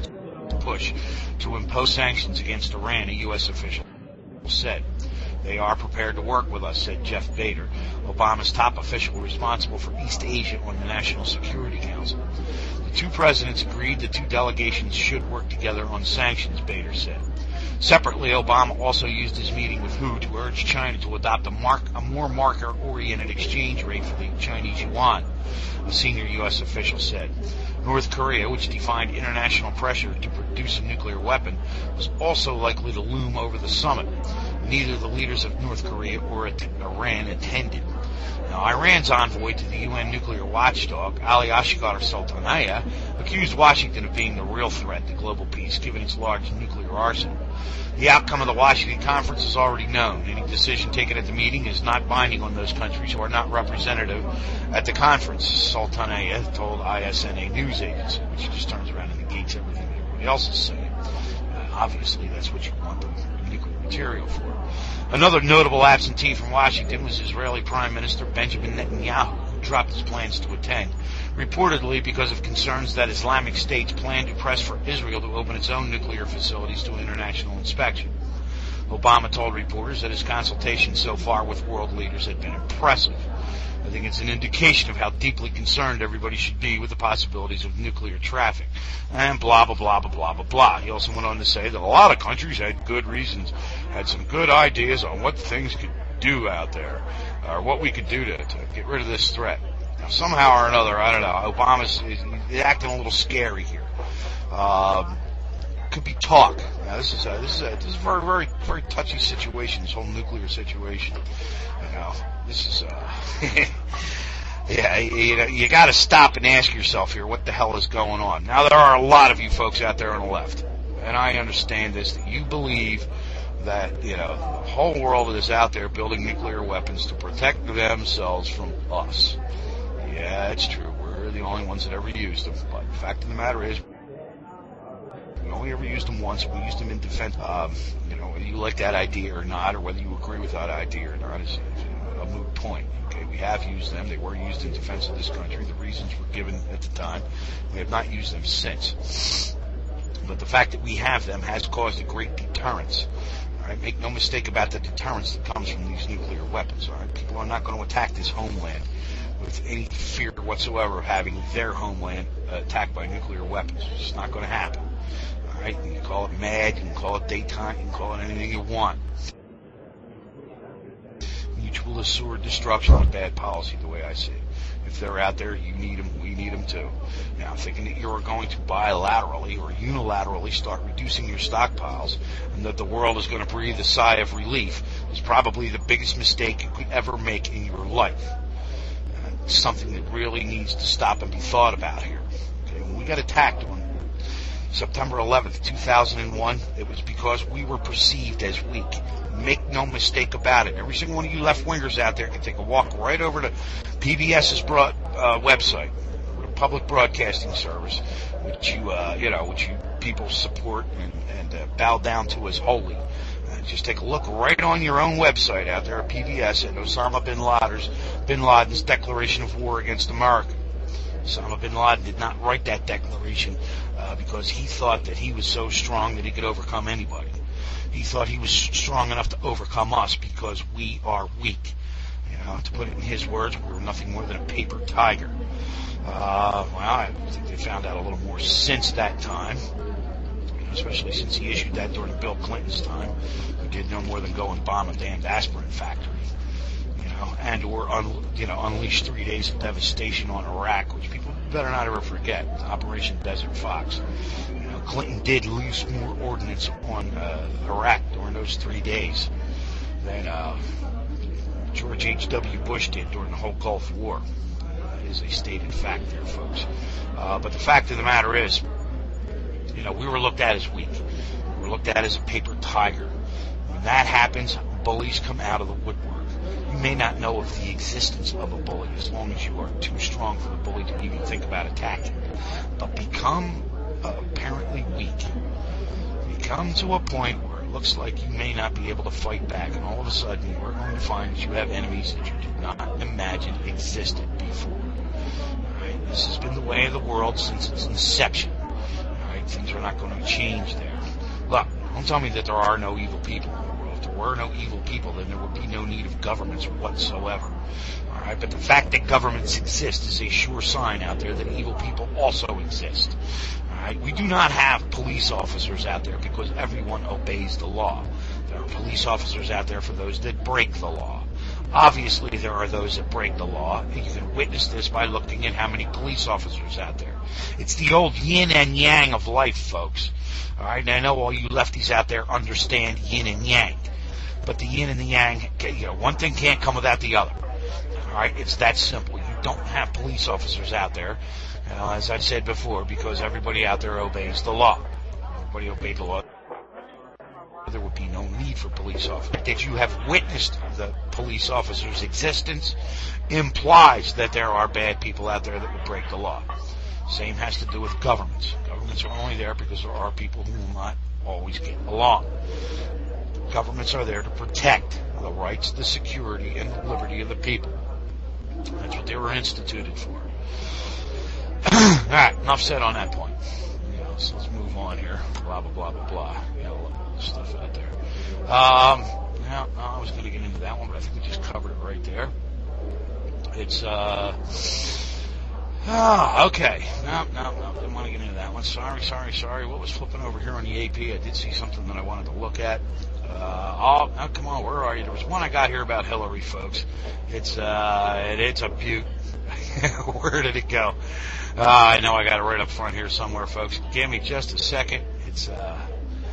push to impose sanctions against Iran, a U S official said. They are prepared to work with us, said Jeff Bader, Obama's top official responsible for East Asia on the National Security Council. The two presidents agreed the two delegations should work together on sanctions, Bader said. Separately, Obama also used his meeting with Hu to urge China to adopt a, mark, a more market-oriented exchange rate for the Chinese yuan, a senior U S official said. North Korea, which defied international pressure to produce a nuclear weapon, was also likely to loom over the summit. Neither the leaders of North Korea or Iran attended. Now, Iran's envoy to the U N nuclear watchdog, Ali Asghar Sultanaya, accused Washington of being the real threat to global peace, given its large nuclear arsenal. The outcome of the Washington conference is already known. Any decision taken at the meeting is not binding on those countries who are not representative at the conference, Sultanaya told I S N A news agency, which just turns around and negates everything everybody else is saying. Uh, obviously, that's what you want the nuclear material for. Another notable absentee from Washington was Israeli Prime Minister Benjamin Netanyahu, who dropped his plans to attend, reportedly because of concerns that Islamic States plan to press for Israel to open its own nuclear facilities to international inspection. Obama told reporters that his consultations so far with world leaders had been impressive. I think it's an indication of how deeply concerned everybody should be with the possibilities of nuclear traffic. And blah, blah, blah, blah, blah, blah, blah. He also went on to say that a lot of countries had good reasons, had some good ideas on what things could do out there, or what we could do to, to get rid of this threat. Now, somehow or another, I don't know, Obama's is acting a little scary here. Um, could be talk. Now, this is a, this is a, this is a very, very, very touchy situation, this whole nuclear situation. You know, this is, uh, yeah, you know, you got to stop and ask yourself here, what the hell is going on? Now, there are a lot of you folks out there on the left, and I understand this, that you believe that, you know, the whole world is out there building nuclear weapons to protect themselves from us. Yeah, it's true. We're the only ones that ever used them. But the fact of the matter is, we only ever used them once. We used them in defense. Um, you know, whether you like that idea or not, or whether you agree with that idea or not, is a moot point. Okay, we have used them. They were used in defense of this country. The reasons were given at the time. We have not used them since. But the fact that we have them has caused a great deterrence. All right, make no mistake about the deterrence that comes from these nuclear weapons. All right, people are not going to attack this homeland with any fear whatsoever of having their homeland uh, attacked by nuclear weapons. It's just not going to happen. All right, you can call it mad, you can call it daytime, you can call it anything you want. Mutual assured destruction is bad policy, the way I see it. If they're out there, you need them, we need them too. Now, thinking that you're going to bilaterally or unilaterally start reducing your stockpiles and that the world is going to breathe a sigh of relief is probably the biggest mistake you could ever make in your life. And it's something that really needs to stop and be thought about here. Okay? When we got attacked on September eleventh, two thousand one, it was because we were perceived as weak. Make no mistake about it. Every single one of you left-wingers out there can take a walk right over to PBS's broad, uh, website, the Public Broadcasting Service, which you, uh, you know, which you people support and, and uh, bow down to as holy. Uh, just take a look right on your own website out there at P B S at Osama bin Laden's, bin Laden's declaration of war against America. Osama bin Laden did not write that declaration uh, because he thought that he was so strong that he could overcome anybody. He thought he was strong enough to overcome us because we are weak. You know, to put it in his words, we were nothing more than a paper tiger. Uh, well, I think they found out a little more since that time, you know, especially since he issued that during Bill Clinton's time, who did no more than go and bomb a damned aspirin factory. And or un, you know unleash three days of devastation on Iraq, which people better not ever forget. Operation Desert Fox. You know, Clinton did loose more ordnance on uh, Iraq during those three days than uh, George H W Bush did during the whole Gulf War. Uh, is a stated fact there, folks. Uh, but the fact of the matter is, you know, we were looked at as weak. We were looked at as a paper tiger. When that happens, bullies come out of the woodwork. You may not know of the existence of a bully as long as you are too strong for the bully to even think about attacking. But become uh, apparently weak. Become to a point where it looks like you may not be able to fight back, and all of a sudden you are going to find that you have enemies that you did not imagine existed before. All right? This has been the way of the world since its inception. All right? right? Things are not going to change there. Look, don't tell me that there are no evil people in the world. If there were no evil people, then there would be no need of governments whatsoever. All right, but the fact that governments exist is a sure sign out there that evil people also exist. All right, we do not have police officers out there because everyone obeys the law. There are police officers out there for those that break the law. Obviously, there are those that break the law, and you can witness this by looking at how many police officers out there. It's the old yin and yang of life, folks. All right, and I know all you lefties out there understand yin and yang, but the yin and the yang, you know, one thing can't come without the other. All right, it's that simple. You don't have police officers out there, you know, as I've said before, because everybody out there obeys the law. Everybody obeys the law. There would be no need for police officers. That you have witnessed the police officers' existence implies that there are bad people out there that would break the law. Same has to do with governments. Governments are only there because there are people who will not always get along. Governments are there to protect the rights, the security, and the liberty of the people. That's what they were instituted for. All right, enough said on that point. You know, so let's move on here. Blah, blah, blah, blah, blah. You know, all this stuff out there. Um, now, I was going to get into that one, but I think we just covered it right there. It's, uh... Ah, okay. No, no, no. Didn't want to get into that one. Sorry, sorry, sorry. What was flipping over here on the A P? I did see something that I wanted to look at. Uh, oh, oh, come on. Where are you? There was one I got here about Hillary, folks. It's, uh, it, it's a beaut. Where did it go? Uh, I know I got it right up front here somewhere, folks. Give me just a second. It's, uh,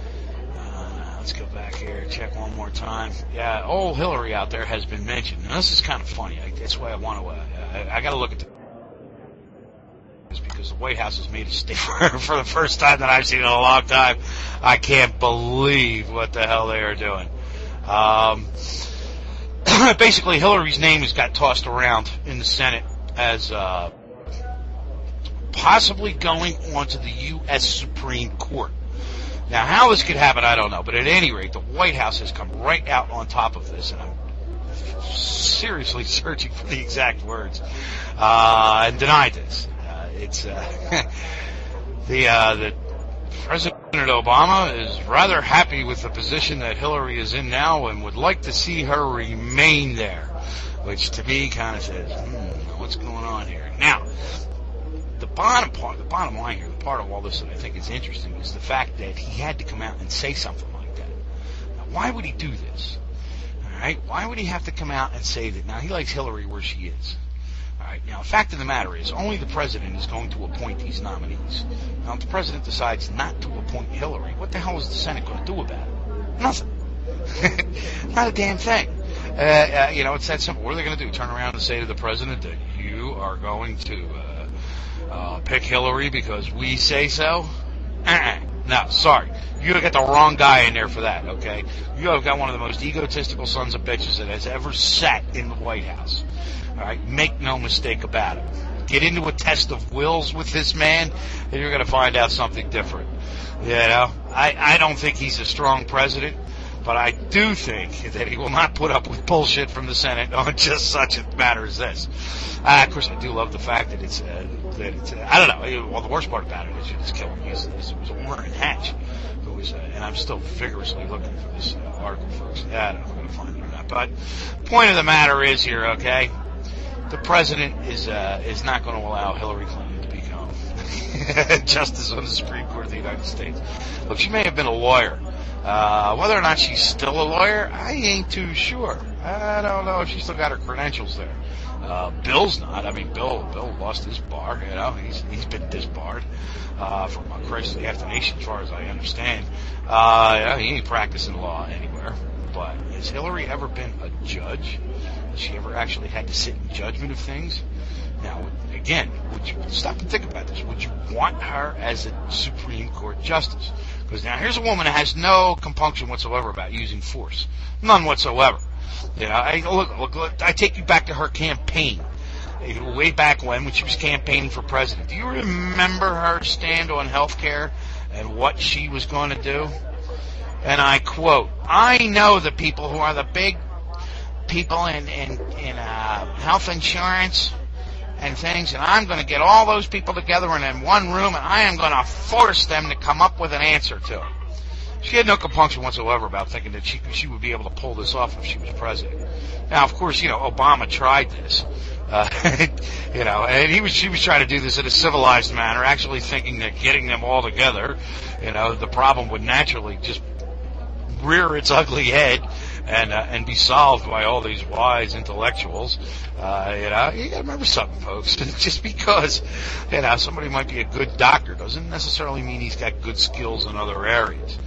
uh, let's go back here. Check one more time. Yeah, old Hillary out there has been mentioned. Now, this is kind of funny. I, that's why I want to, uh, I, I got to look at the because the White House has made a statement for the first time that I've seen in a long time. I can't believe what the hell they are doing. Um, basically, Hillary's name has got tossed around in the Senate as uh, possibly going on to the U S Supreme Court. Now, how this could happen, I don't know. But at any rate, the White House has come right out on top of this, and I'm seriously searching for the exact words, uh, and denied this. It's uh, the uh, the President Obama is rather happy with the position that Hillary is in now and would like to see her remain there, which to me kind of says, hmm, what's going on here? Now, the bottom part, the bottom line here, the part of all this that I think is interesting is the fact that he had to come out and say something like that. Now, why would he do this? All right, why would he have to come out and say that? Now, he likes Hillary where she is. Right, now, the fact of the matter is, only the president is going to appoint these nominees. Now, if the president decides not to appoint Hillary, what the hell is the Senate going to do about it? Nothing. Not a damn thing. Uh, uh, you know, it's that simple. What are they going to do? Turn around and say to the president that you are going to uh, uh, pick Hillary because we say so? Uh-uh. No, sorry. You have got the wrong guy in there for that, okay? You have got one of the most egotistical sons of bitches that has ever sat in the White House. All right, make no mistake about it. Get into a test of wills with this man, and you're going to find out something different. You know, I, I don't think he's a strong president, but I do think that he will not put up with bullshit from the Senate on just such a matter as this. Uh, of course, I do love the fact that it's, uh, that it's uh, I don't know, well, the worst part about it is it's killing me. It was Orrin Hatch, who was, uh, and I'm still vigorously looking for this uh, article, folks. Yeah, I don't know if I'm going to find it or not. But the point of the matter is here, okay, the president is uh, is not going to allow Hillary Clinton to become justice on the Supreme Court of the United States. Look, she may have been a lawyer. Uh, whether or not she's still a lawyer, I ain't too sure. I don't know if she's still got her credentials there. Uh, Bill's not. I mean, Bill Bill lost his bar. You know, he's he's been disbarred uh, from a crisis of the nation, as far as I understand. Uh, you know, he ain't practicing law anywhere. But has Hillary ever been a judge? Has she ever actually had to sit in judgment of things? Now, again, would you stop and think about this? Would you want her as a Supreme Court justice? Because now here's a woman that has no compunction whatsoever about using force, none whatsoever. You know, I look, look, look, I take you back to her campaign, way back when, when she was campaigning for president. Do you remember her stand on health care and what she was going to do? And I quote, "I know the people who are the big people in in, in uh, health insurance, and things, and I'm going to get all those people together in one room, and I am going to force them to come up with an answer to it. She had no compunction whatsoever about thinking that she she would be able to pull this off if she was president. Now, of course, you know, Obama tried this, uh, you know, and he was she was trying to do this in a civilized manner, actually thinking that getting them all together, you know, the problem would naturally just rear its ugly head and uh, and be solved by all these wise intellectuals. Uh, you know, you gotta remember something, folks. Just because, you know, somebody might be a good doctor doesn't necessarily mean he's got good skills in other areas.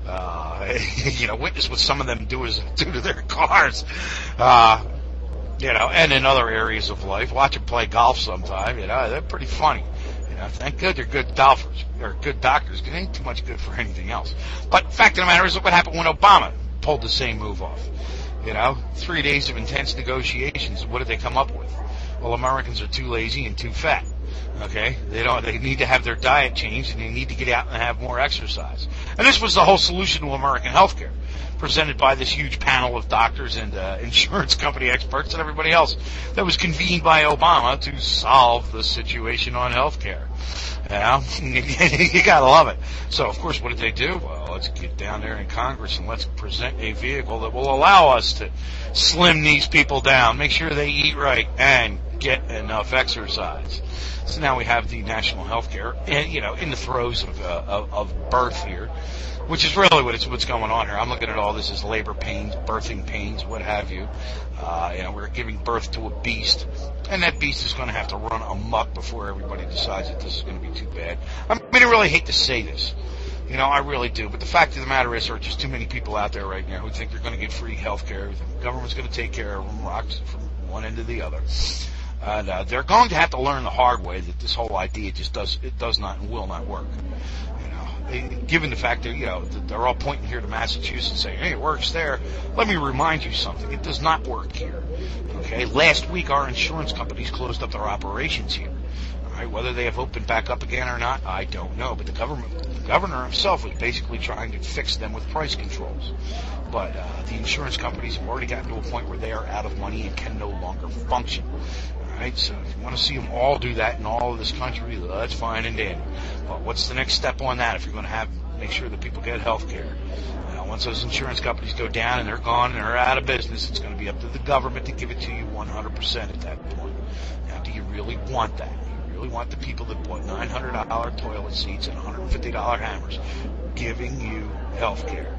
Uh, you know, witness what some of them do is do to their cars. Uh, you know, and in other areas of life. Watch them play golf sometime. You know, they're pretty funny. You know, thank God they're good golfers or good doctors, because they ain't too much good for anything else. But fact of the matter is, look what happened when Obama pulled the same move off. You know, three days of intense negotiations. What did they come up with? Well, Americans are too lazy and too fat. Okay, they don't. They need to have their diet changed, and they need to get out and have more exercise. And this was the whole solution to American healthcare, presented by this huge panel of doctors and uh, insurance company experts and everybody else that was convened by Obama to solve the situation on healthcare. You know, you gotta love it. So, of course, what did they do? Well, let's get down there in Congress and let's present a vehicle that will allow us to slim these people down, make sure they eat right, and get enough exercise. So now we have the national health care, and, you know, in the throes of, uh, of, of birth here, which is really what it's, what's going on here. I'm looking at all this as labor pains, birthing pains, what have you. Uh, you know, we're giving birth to a beast, and that beast is going to have to run amok before everybody decides that this is going to be too bad. I mean, I really hate to say this. You know, I really do. But the fact of the matter is there are just too many people out there right now who think they're going to get free health care. The government's going to take care of them, rocks from one end to the other. And uh, they're going to have to learn the hard way that this whole idea just does it does not and will not work. You know, given the fact that, you know, they're all pointing here to Massachusetts saying, hey, it works there. Let me remind you something. It does not work here. Okay, last week our insurance companies closed up their operations here. All right, whether they have opened back up again or not, I don't know. But the government, the governor himself was basically trying to fix them with price controls. But uh, the insurance companies have already gotten to a point where they are out of money and can no longer function. All right, so if you want to see them all do that in all of this country, that's fine and dandy. But what's the next step on that if you're going to have make sure that people get health care? Now, once those insurance companies go down and they're gone and they're out of business, it's going to be up to the government to give it to you one hundred percent at that point. Now, do you really want that? Do you really want the people that bought nine hundred dollars toilet seats and one hundred fifty dollars hammers giving you health care?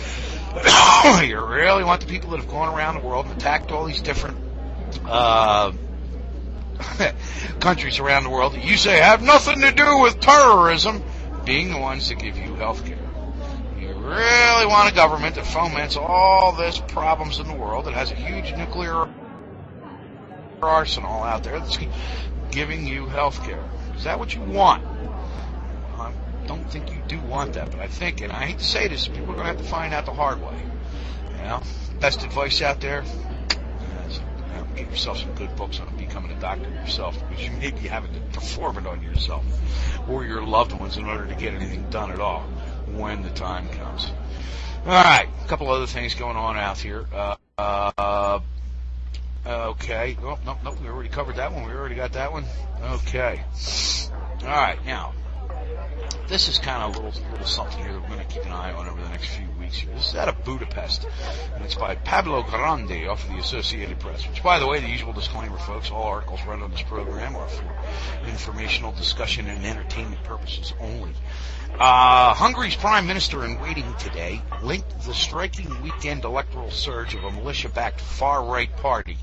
You really want the people that have gone around the world and attacked all these different uh, countries around the world that you say have nothing to do with terrorism being the ones that give you health care? You really want a government that foments all this problems in the world, that has a huge nuclear arsenal out there that's giving you health care? Is that what you want? I don't think you do want that, but I think, and I hate to say this, people are going to have to find out the hard way. You know, best advice out there, get yourself some good books on becoming a doctor yourself, because you may be having to perform it on yourself or your loved ones in order to get anything done at all when the time comes. All right, a couple other things going on out here. Uh, uh, okay. Oh, no, no, we already covered that one. We already got that one. Okay. All right, now, this is kind of a little, little something here that we're going to keep an eye on over the next few weeks here. This is out of Budapest, and it's by Pablo Grande off of the Associated Press, which, by the way, the usual disclaimer, folks, all articles run on this program are for informational, discussion, and entertainment purposes only. Uh, Hungary's prime minister in waiting today linked the striking weekend electoral surge of a militia-backed far-right party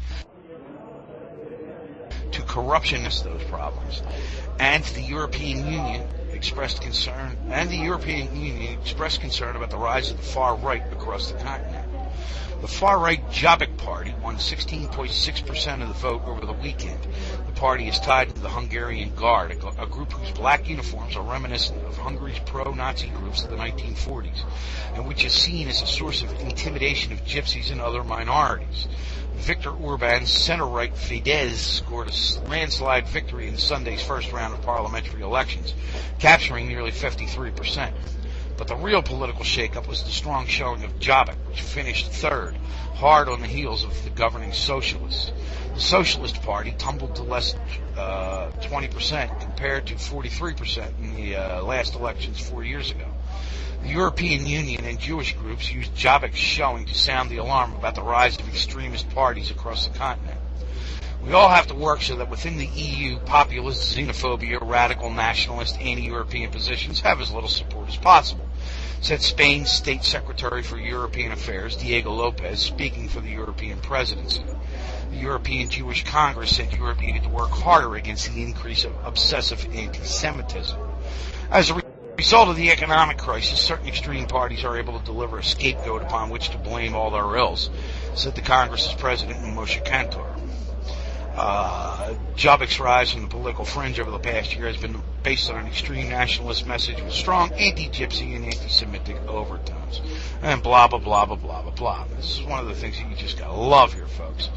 to corruption as those problems, and the European Union expressed concern, and the European Union expressed concern about the rise of the far right across the continent. The far-right Jobbik Party won sixteen point six percent of the vote over the weekend. The party is tied to the Hungarian Guard, a, a group whose black uniforms are reminiscent of Hungary's pro-Nazi groups of the nineteen forties, and which is seen as a source of intimidation of gypsies and other minorities. Viktor Orban's center-right Fidesz scored a landslide victory in Sunday's first round of parliamentary elections, capturing nearly fifty-three percent. But the real political shakeup was the strong showing of Jobbik, which finished third, hard on the heels of the governing socialists. The Socialist Party tumbled to less uh, twenty percent compared to forty-three percent in the uh, last elections four years ago. The European Union and Jewish groups used Jobbik's showing to sound the alarm about the rise of extremist parties across the continent. We all have to work so that within the E U, populist, xenophobia, radical, nationalist, anti-European positions have as little support as possible, said Spain's State Secretary for European Affairs, Diego Lopez, speaking for the European presidency. The European Jewish Congress said Europe needed to work harder against the increase of obsessive anti-Semitism. As a re- result of the economic crisis, certain extreme parties are able to deliver a scapegoat upon which to blame all their ills, said the Congress's president, Moshe Kantor. Uh, Jobbik's rise from the political fringe over the past year has been based on an extreme nationalist message with strong anti-Gypsy and anti-Semitic overtones. And blah, blah, blah, blah, blah, blah, blah. This is one of the things that you just gotta love here, folks.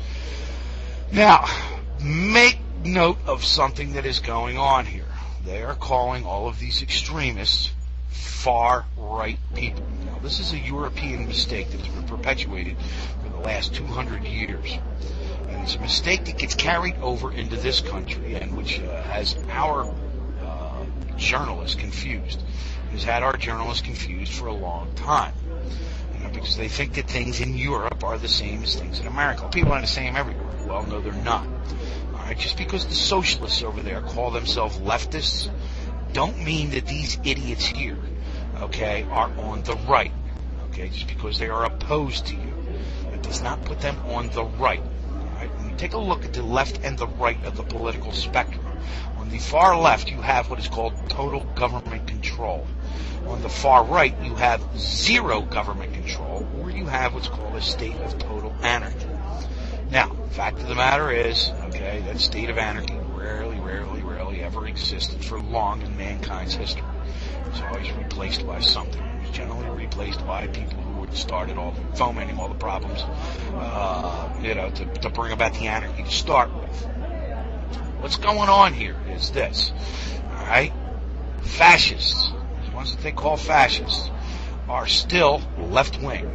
Now, make note of something that is going on here. They are calling all of these extremists far-right people. Now, this is a European mistake that has been perpetuated for the last two hundred years. And it's a mistake that gets carried over into this country and which uh, has our uh, journalists confused. It has had our journalists confused for a long time. You know, because they think that things in Europe are the same as things in America. People are the same everywhere. Well, no, they're not. All right, just because the socialists over there call themselves leftists, don't mean that these idiots here, okay, are on the right. Okay, just because they are opposed to you, that does not put them on the right. All right, when you take a look at the left and the right of the political spectrum, on the far left you have what is called total government control. On the far right you have zero government control, or you have what's called a state of total anarchy. Now, the fact of the matter is, okay, that state of anarchy rarely, rarely, rarely ever existed for long in mankind's history. It was always replaced by something. It was generally replaced by people who had started all the fomenting all the problems, uh, you know, to, to bring about the anarchy to start with. What's going on here is this, all right? Fascists, the ones that they call fascists, are still left-wing.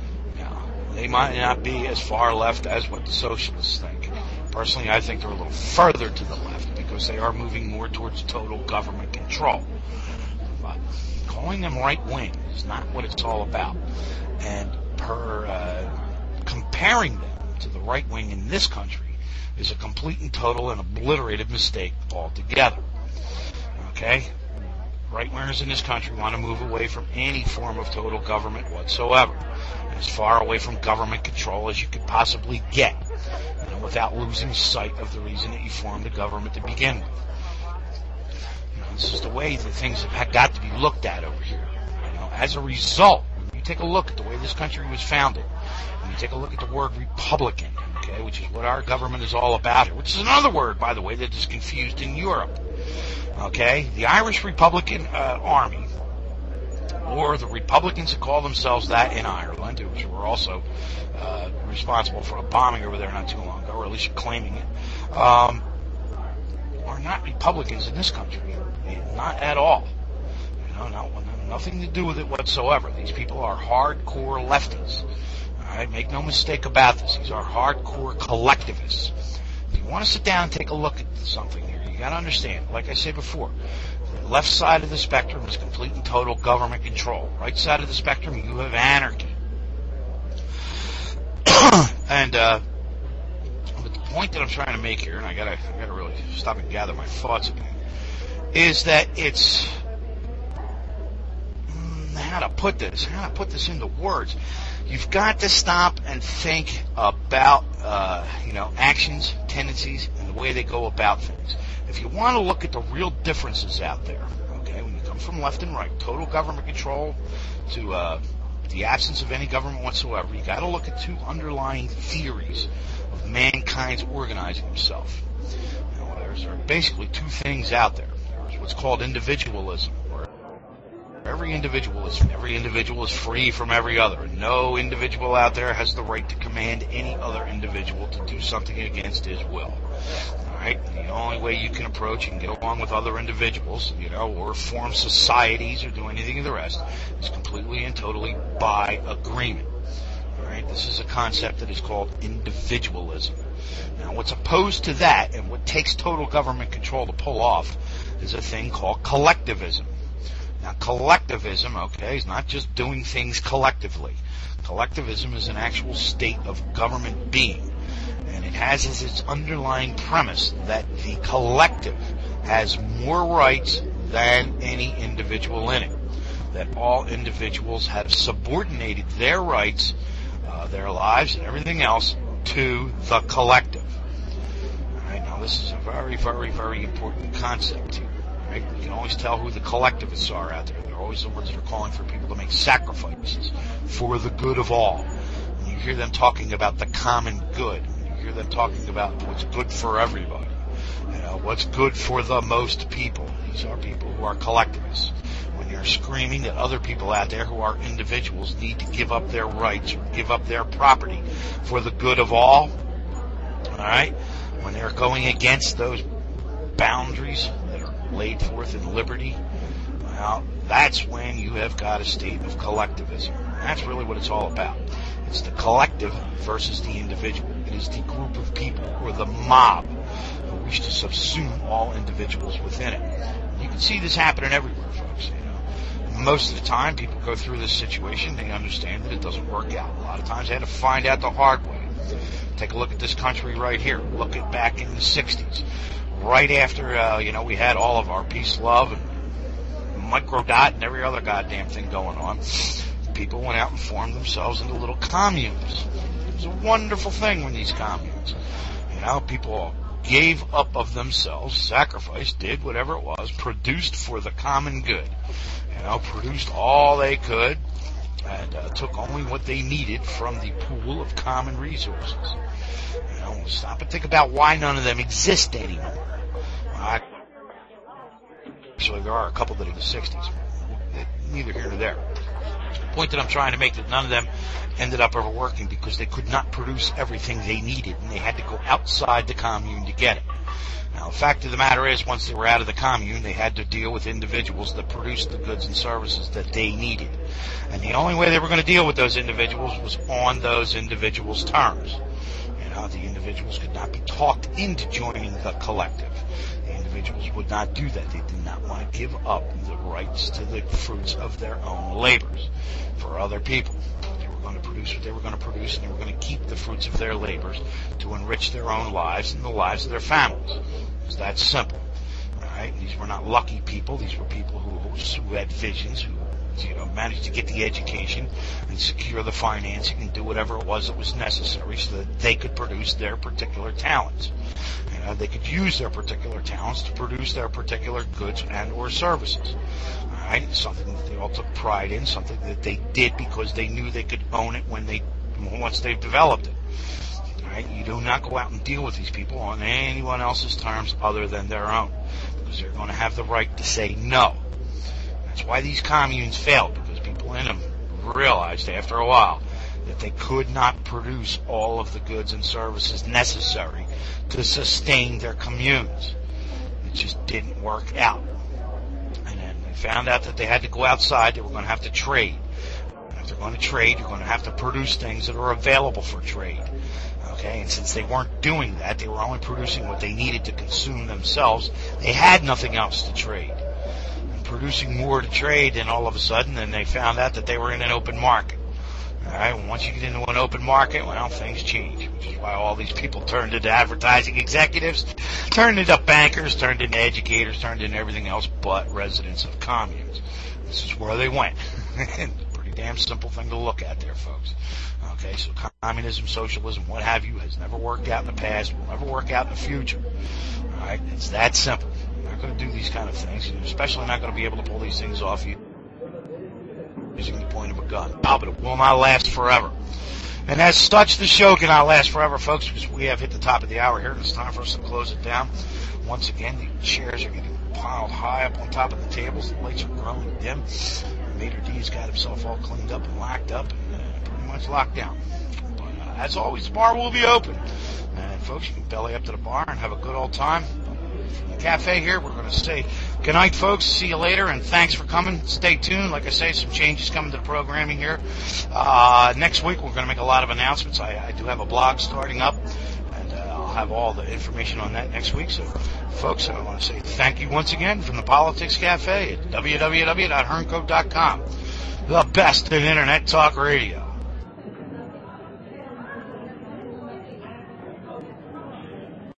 They might not be as far left as what the socialists think. Personally, I think they're a little further to the left because they are moving more towards total government control. But calling them right-wing is not what it's all about. And per uh, comparing them to the right-wing in this country is a complete and total and obliterated mistake altogether. Okay? Right-wingers in this country want to move away from any form of total government whatsoever. As far away from government control as you could possibly get, you know, without losing sight of the reason that you formed the government to begin with. You know, this is the way that things have got to be looked at over here. You know, as a result, when you take a look at the way this country was founded, when you take a look at the word Republican, okay, which is what our government is all about here, which is another word, by the way, that is confused in Europe. Okay, the Irish Republican uh, Army, or the Republicans that call themselves that in Ireland, which were also uh, responsible for a bombing over there not too long ago, or at least you're claiming it, um, are not Republicans in this country. Not at all. You know, no, nothing to do with it whatsoever. These people are hardcore lefties. All right, make no mistake about this. These are hardcore collectivists. If you want to sit down and take a look at something here, you got to understand, like I said before, the left side of the spectrum is complete and total government control. Right side of the spectrum, you have anarchy. and uh, but the point that I'm trying to make here, and I gotta, I gotta really stop and gather my thoughts again, is that it's how to put this, how to put this into words. You've got to stop and think about, uh, you know, actions, tendencies, and the way they go about things. If you want to look at the real differences out there, okay, when you come from left and right, total government control to uh, the absence of any government whatsoever, you got to look at two underlying theories of mankind's organizing themselves. You know, there's there are basically two things out there. There's what's called individualism, where every individual is every individual is free from every other. And no individual out there has the right to command any other individual to do something against his will. All right? The only way you can approach and get along with other individuals, you know, or form societies or do anything of the rest is completely and totally by agreement. All right? This is a concept that is called individualism. Now, what's opposed to that and what takes total government control to pull off is a thing called collectivism. Now, collectivism, okay, is not just doing things collectively. Collectivism is an actual state of government being, and it has as its underlying premise that the collective has more rights than any individual in it, that all individuals have subordinated their rights, uh, their lives, and everything else to the collective. All right, now this is a very, very, very important concept here. Right? You can always tell who the collectivists are out there. They're always the ones that are calling for people to make sacrifices for the good of all. And you hear them talking about the common good. You hear them talking about what's good for everybody. You know, what's good for the most people. These are people who are collectivists. When you're screaming that other people out there who are individuals need to give up their rights, or give up their property for the good of all, all right? When they're going against those boundaries that are laid forth in liberty, well, that's when you have got a state of collectivism. That's really what it's all about. It's the collective versus the individual. It is the group of people, or the mob, who wish to subsume all individuals within it. You can see this happening everywhere, folks. You know, most of the time, people go through this situation, they understand that it doesn't work out. A lot of times, they had to find out the hard way. Take a look at this country right here. Look at back in the sixties. Right after, uh, you know, we had all of our peace, love, and microdot and every other goddamn thing going on, people went out and formed themselves into little communes. It was a wonderful thing when these communes, you know, people gave up of themselves, sacrificed, did whatever it was, produced for the common good, you know, produced all they could, and uh, took only what they needed from the pool of common resources. You know, stop and think about why none of them exist anymore. Uh, actually, there are a couple that are in the sixties. Neither here nor there. The point that I'm trying to make is that none of them ended up ever working because they could not produce everything they needed, and they had to go outside the commune to get it. Now, the fact of the matter is, once they were out of the commune, they had to deal with individuals that produced the goods and services that they needed. And the only way they were going to deal with those individuals was on those individuals' terms. You know, the individuals could not be talked into joining the collective. The individuals would not do that. They did not want to give up the rights to the fruits of their own labors for other people. They were going to produce what they were going to produce, and they were going to keep the fruits of their labors to enrich their own lives and the lives of their families. It's that simple. All right? These were not lucky people. These were people who, who had visions, who you know, managed to get the education and secure the financing and do whatever it was that was necessary so that they could produce their particular talents. You know, they could use their particular talents to produce their particular goods and or services. All right? Something that they all took pride in, something that they did because they knew they could own it when they once they've developed it. All right? You do not go out and deal with these people on anyone else's terms other than their own, because they're going to have the right to say no. That's why these communes failed, because people in them realized after a while that they could not produce all of the goods and services necessary to sustain their communes. It just didn't work out. And then they found out that they had to go outside. They were going to have to trade. And if they're going to trade, you're going to have to produce things that are available for trade. Okay, and since they weren't doing that, they were only producing what they needed to consume themselves. They had nothing else to trade. Producing more to trade, and all of a sudden, then they found out that they were in an open market. All right, well, once you get into an open market, well, things change, which is why all these people turned into advertising executives, turned into bankers, turned into educators, turned into everything else but residents of communes. This is where they went. Pretty damn simple thing to look at there, folks. Okay, so communism, socialism, what have you, has never worked out in the past, will never work out in the future. All right, it's that simple. Not going to do these kind of things. You're especially not going to be able to pull these things off using the point of a gun. Oh, but it will not last forever. And as such, the show cannot last forever, folks, because we have hit the top of the hour here. It's time for us to close it down. Once again, the chairs are getting piled high up on top of the tables. The lights are growing dim. Mater D's got himself all cleaned up and locked up and uh, pretty much locked down. But uh, as always, the bar will be open. And folks, you can belly up to the bar and have a good old time. From the cafe here, we're going to say good night, folks. See you later, and thanks for coming. Stay tuned. Like I say, some changes coming to the programming here. Uh, next week, we're going to make a lot of announcements. I, I do have a blog starting up, and uh, I'll have all the information on that next week. So, folks, I want to say thank you once again from the Politics Cafe at w w w dot hernco dot com. The best in Internet Talk Radio.